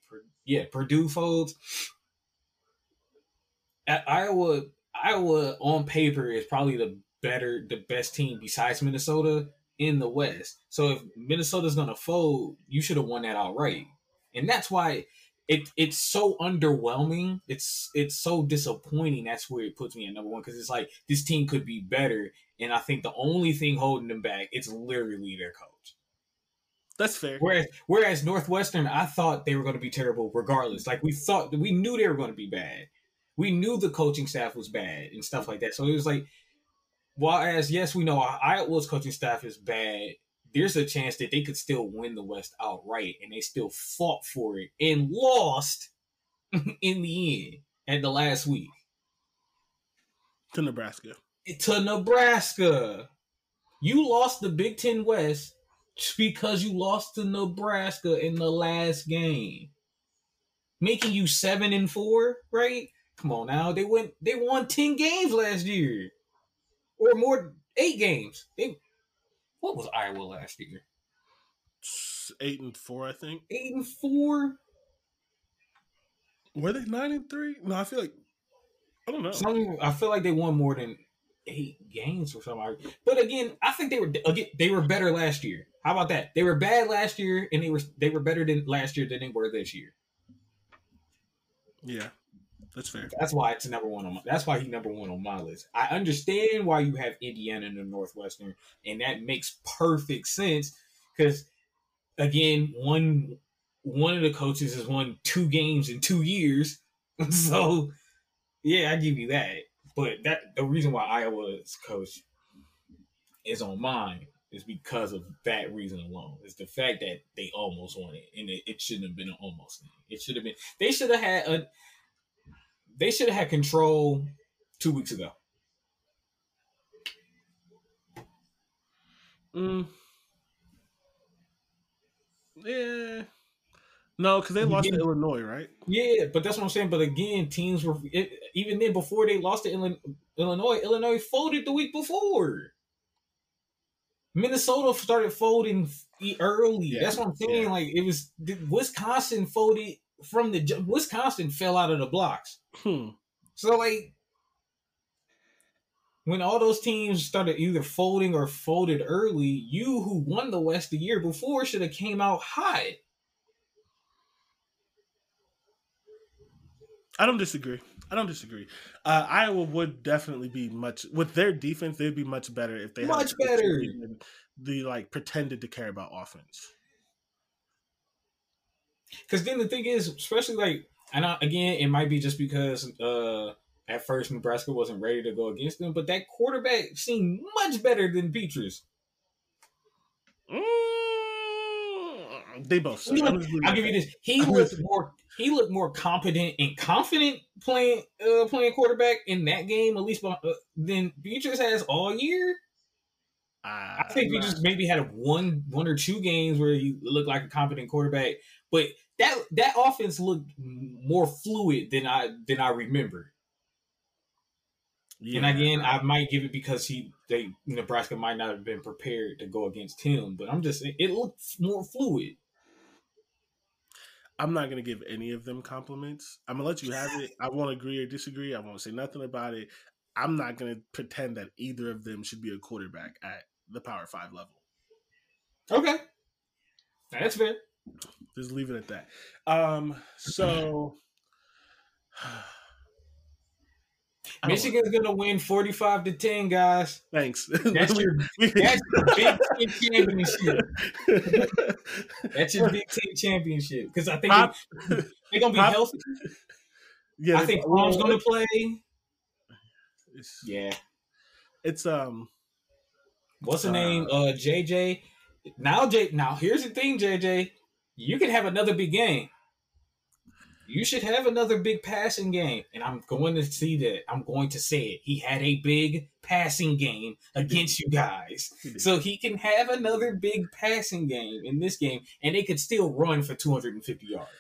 at Iowa on paper is probably the best team besides Minnesota in the West. So if Minnesota's going to fold, you should have won that outright. And that's why it's so underwhelming. It's so disappointing. That's where it puts me at number one, because it's like this team could be better. And I think the only thing holding them back is literally their coach. That's fair. Whereas Northwestern, I thought they were going to be terrible regardless. Like we knew they were going to be bad. We knew the coaching staff was bad and stuff like that. So it was like, whereas yes, we know Iowa's coaching staff is bad, there's a chance that they could still win the West outright, and they still fought for it and lost in the end at the last week. To Nebraska. You lost the Big Ten West because you lost to Nebraska in the last game, making you 7-4, right? Come on now, they won 10 games last year, or more, 8 games. What was Iowa last year? 8-4, I think. 8-4. Were they 9-3? No, I feel like I don't know. I feel like they won more than 8 games or something. But again, I think they were better last year. How about that? They were bad last year, and they were better than last year than they were this year. Yeah. That's fair. That's why it's number one that's why he's number one on my list. I understand why you have Indiana and the Northwestern, and that makes perfect sense because, again, one of the coaches has won 2 games in 2 years, so yeah, I give you that. But the reason why Iowa's coach is on mine is because of that reason alone. It's the fact that they almost won it, and it shouldn't have been an almost. It should have been. They should have had control 2 weeks ago. Yeah. No, because they lost to Illinois, right? Yeah, but that's what I'm saying. But again, teams were even then before they lost to Illinois folded the week before. Minnesota started folding early. Yeah, that's what I'm saying. Yeah. Like it was Wisconsin folded Wisconsin fell out of the blocks. So like when all those teams started either folding or folded early, you who won the West the year before should have came out hot. I don't disagree. Iowa would definitely be with their defense. They'd be much better if they much better. The pretended to care about offense. Because then the thing is, especially again, it might be just because at first Nebraska wasn't ready to go against them, but that quarterback seemed much better than Petrus. They both. I'll give you this. He looked more competent and confident playing quarterback in that game, at least than Petrus has all year. I think Petrus maybe had one or 2 games where he looked like a competent quarterback, but that offense looked more fluid than I remember. Yeah. And again, I might give it because Nebraska might not have been prepared to go against him, but I'm just saying it looked more fluid. I'm not going to give any of them compliments. I'm going to let you have it. I won't agree or disagree. I won't say nothing about it. I'm not going to pretend that either of them should be a quarterback at the Power 5 level. Okay. That's fair. Just leave it at that. So Michigan's gonna win 45-10, guys. Thanks. That's your Big Ten championship. That's your Big Ten championship. Because I think they're gonna be healthy. Yeah, I think Tom's gonna play. Yeah. It's What's the name? JJ. Now here's the thing, JJ. You can have another big game. You should have another big passing game. And I'm going to see that. I'm going to say it. He had a big passing game against you guys. So he can have another big passing game in this game, and they could still run for 250 yards.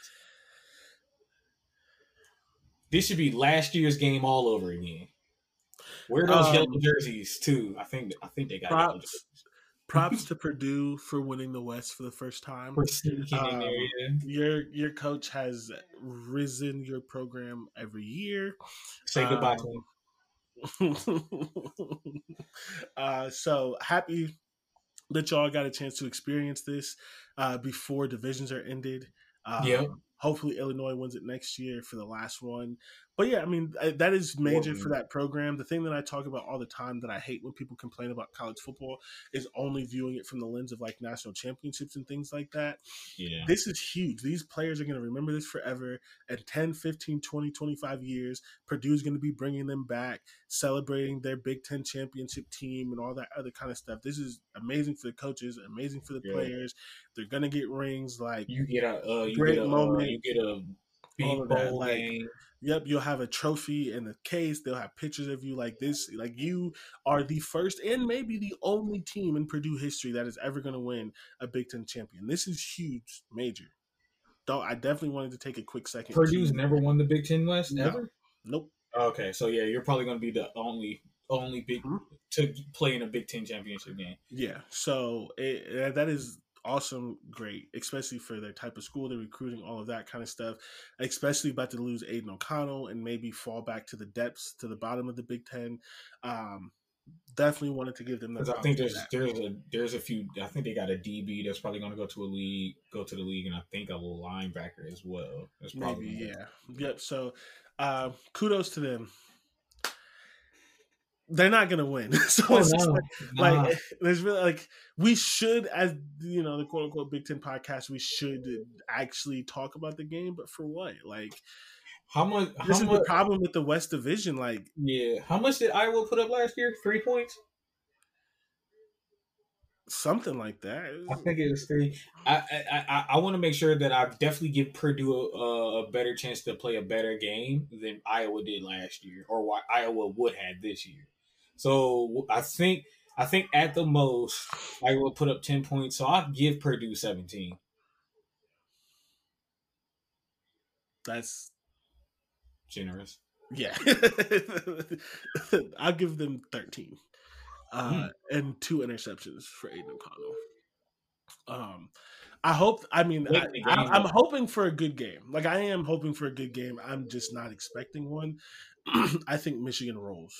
This should be last year's game all over again. Where are those yellow jerseys too? I think they got yellow jerseys. Props to Purdue for winning the West for the first time. Your coach has risen your program every year. Say goodbye to him. So happy that y'all got a chance to experience this before divisions are ended. Hopefully Illinois wins it next year for the last one. But yeah, I mean, that is major for that program. The thing that I talk about all the time that I hate when people complain about college football is only viewing it from the lens of like national championships and things like that. Yeah. This is huge. These players are going to remember this forever. At 10, 15, 20, 25 years, Purdue's going to be bringing them back, celebrating their Big Ten championship team and all that other kind of stuff. This is amazing for the coaches, amazing for the players. They're going to get rings. Like you get a moment. You get a big bowl game. Yep, you'll have a trophy in the case. They'll have pictures of you like this. Like you are the first and maybe the only team in Purdue history that is ever going to win a Big Ten champion. This is huge, major. I definitely wanted to take a quick second. Purdue's never won the Big Ten West ever? Nope. Okay, so yeah, you're probably going to be the only big to play in a Big Ten championship game. Yeah, so that is awesome, great, especially for their type of school, they're recruiting, all of that kind of stuff, especially about to lose Aiden O'Connell and maybe fall back to the depths, to the bottom of the Big Ten. Definitely wanted to give them that. I think there's a few. I think they got a DB that's probably going to go to the league, and I think a linebacker as well. That's probably Yep. So, kudos to them. They're not gonna win. So there's really like we should, as you know, the quote unquote Big Ten podcast, we should actually talk about the game, but for what? Like this is the problem with the West Division. Like, how much did Iowa put up last year? 3 points? Something like that. I think it was 3. I want to make sure that I definitely give Purdue a better chance to play a better game than Iowa did last year, or what Iowa would have this year. So I think at the most I will put up 10 points. So I'll give Purdue 17. That's generous. Yeah. I'll give them 13. And 2 interceptions for Aiden O'Connell. I'm hoping for a good game. Like I am hoping for a good game. I'm just not expecting one. I think Michigan rolls.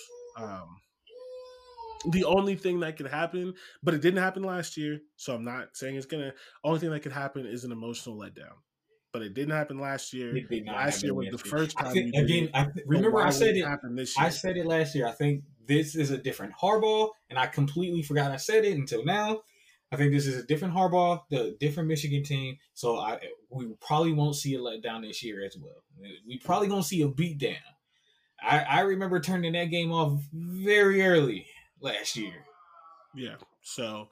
The only thing that could happen, but it didn't happen last year, so I'm not saying it's gonna. Only thing that could happen is an emotional letdown. But it didn't happen last year. Last year was the first time. Remember I said it. I said it last year. I think this is a different Harbaugh, and I completely forgot I said it until now. I think this is a different Harbaugh, the different Michigan team. So we probably won't see a letdown this year as well. We probably gonna see a beatdown. I remember turning that game off very early last year. Yeah. So,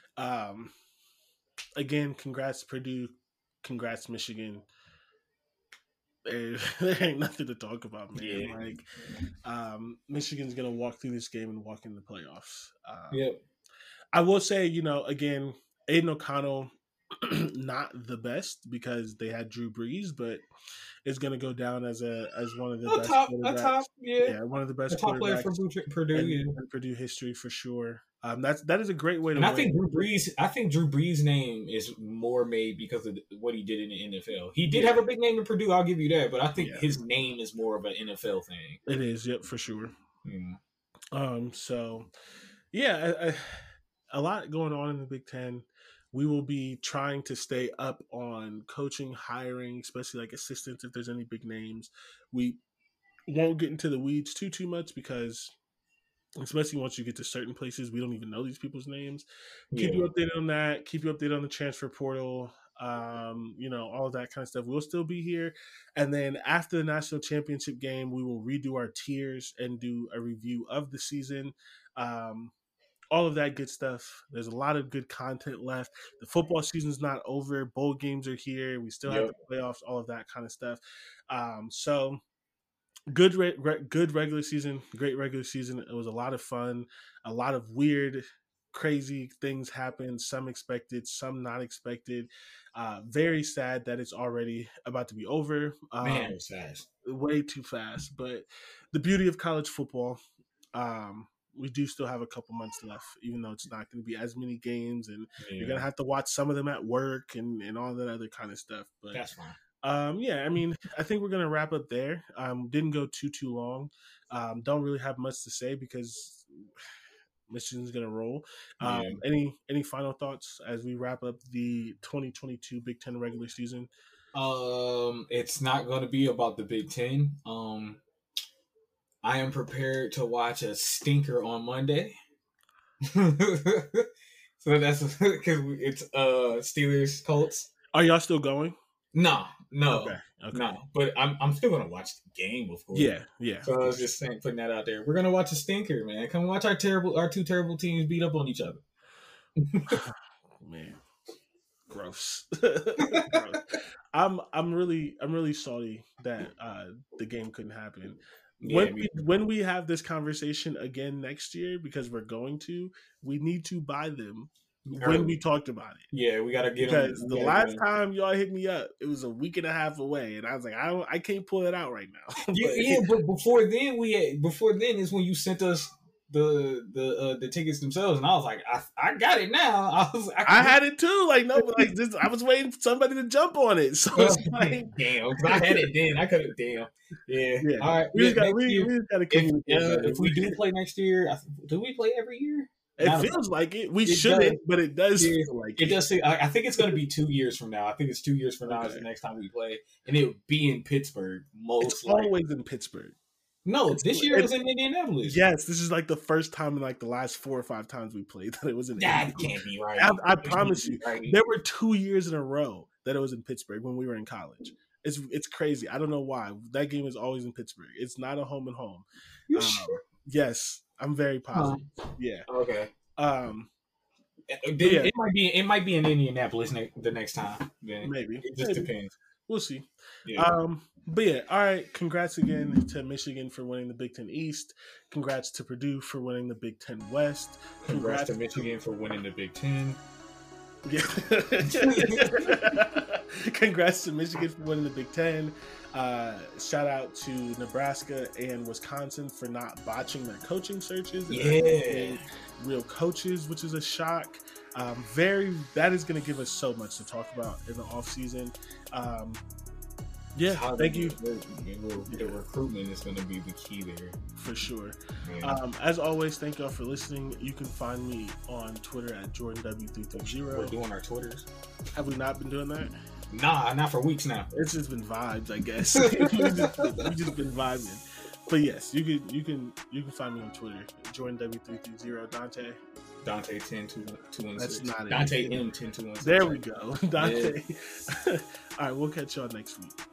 again, congrats Purdue, congrats Michigan. There ain't nothing to talk about, man. Yeah. Like, Michigan's gonna walk through this game and walk in the playoffs. Yep. I will say, again, Aiden O'Connell, not the best because they had Drew Brees, but is going to go down as one of the best quarterbacks. One of the best top player for Purdue in Purdue history for sure. That is a great way to. And win. I think Drew Brees' name is more made because of what he did in the NFL. He did have a big name in Purdue, I'll give you that, but I think his name is more of an NFL thing. It is, yep, for sure. Yeah. So, a lot going on in the Big Ten. We will be trying to stay up on coaching, hiring, especially like assistants if there's any big names. We won't get into the weeds too much because, especially once you get to certain places, we don't even know these people's names. Keep you updated on that. Keep you updated on the transfer portal. All of that kind of stuff. We'll still be here. And then after the national championship game, we will redo our tiers and do a review of the season. All of that good stuff. There's a lot of good content left. The football season's not over. Bowl games are here. We still have the playoffs, all of that kind of stuff. So good regular season, great regular season. It was a lot of fun. A lot of weird, crazy things happened. Some expected, some not expected. Very sad that it's already about to be over. Man, it's fast. Way too fast. But the beauty of college football, we do still have a couple months left, even though it's not going to be as many games, and you're going to have to watch some of them at work and all that other kind of stuff. But that's fine. I mean, I think we're going to wrap up there. Didn't go too long. Don't really have much to say because Michigan's going to roll. Any final thoughts as we wrap up the 2022 Big Ten regular season? It's not going to be about the Big Ten. I am prepared to watch a stinker on Monday. So that's because it's Steelers Colts. Are y'all still going? No. Okay. No. But I'm still gonna watch the game, of course. Yeah. So I was just saying, putting that out there. We're gonna watch a stinker, man. Come watch our two terrible teams beat up on each other. Man, gross. Gross. I'm really sorry that the game couldn't happen. When we have this conversation again next year, because we need to buy them when we talked about it. Yeah, we gotta get because the last time y'all hit me up, it was a week and a half away, and I was like, I can't pull it out right now. But before then is when you sent us the tickets themselves, and I was like, I got it now. I had it too. Like no, but like this, I was waiting for somebody to jump on it. So it's like, damn, I had it then. I could have. Damn. Yeah. All right. We just gotta communicate. If we do play next year, do we play every year? It feels like it. We shouldn't, but it does feel like it. Does say, I think it's going to be 2 years from now. I think it's 2 years from now is the next time we play, and it would be in Pittsburgh. It's always in Pittsburgh. No, this year it was in Indianapolis. Yes, this is like the first time in like the last 4 or 5 times we played that it was in. That can't be right. I promise you, there were 2 years in a row that it was in Pittsburgh when we were in college. It's crazy. I don't know why that game is always in Pittsburgh. It's not a home and home. You sure? Yes, I'm very positive. Yeah. Okay. It might be in Indianapolis the next time. Then. Maybe it just depends. We'll see. Yeah. But yeah, all right. Congrats again to Michigan for winning the Big Ten East. Congrats to Purdue for winning the Big Ten West. Congrats to Michigan for winning the Big Ten. Yeah. Congrats to Michigan for winning the Big Ten. Shout out to Nebraska and Wisconsin for not botching their coaching searches. Yeah. Real coaches, which is a shock. That is going to give us so much to talk about in the off season. Thank you. The recruitment is going to be the key there. For sure. Yeah. As always, thank y'all for listening. You can find me on Twitter at JordanW330. We're doing our Twitters. Have we not been doing that? Nah, not for weeks now. It's just been vibes, I guess. we just been vibing. But yes, you can find me on Twitter, JordanW330. Dante 10-216. That's not Dante it. M 10-216. There we go. Dante. Yeah. All right, we'll catch y'all next week.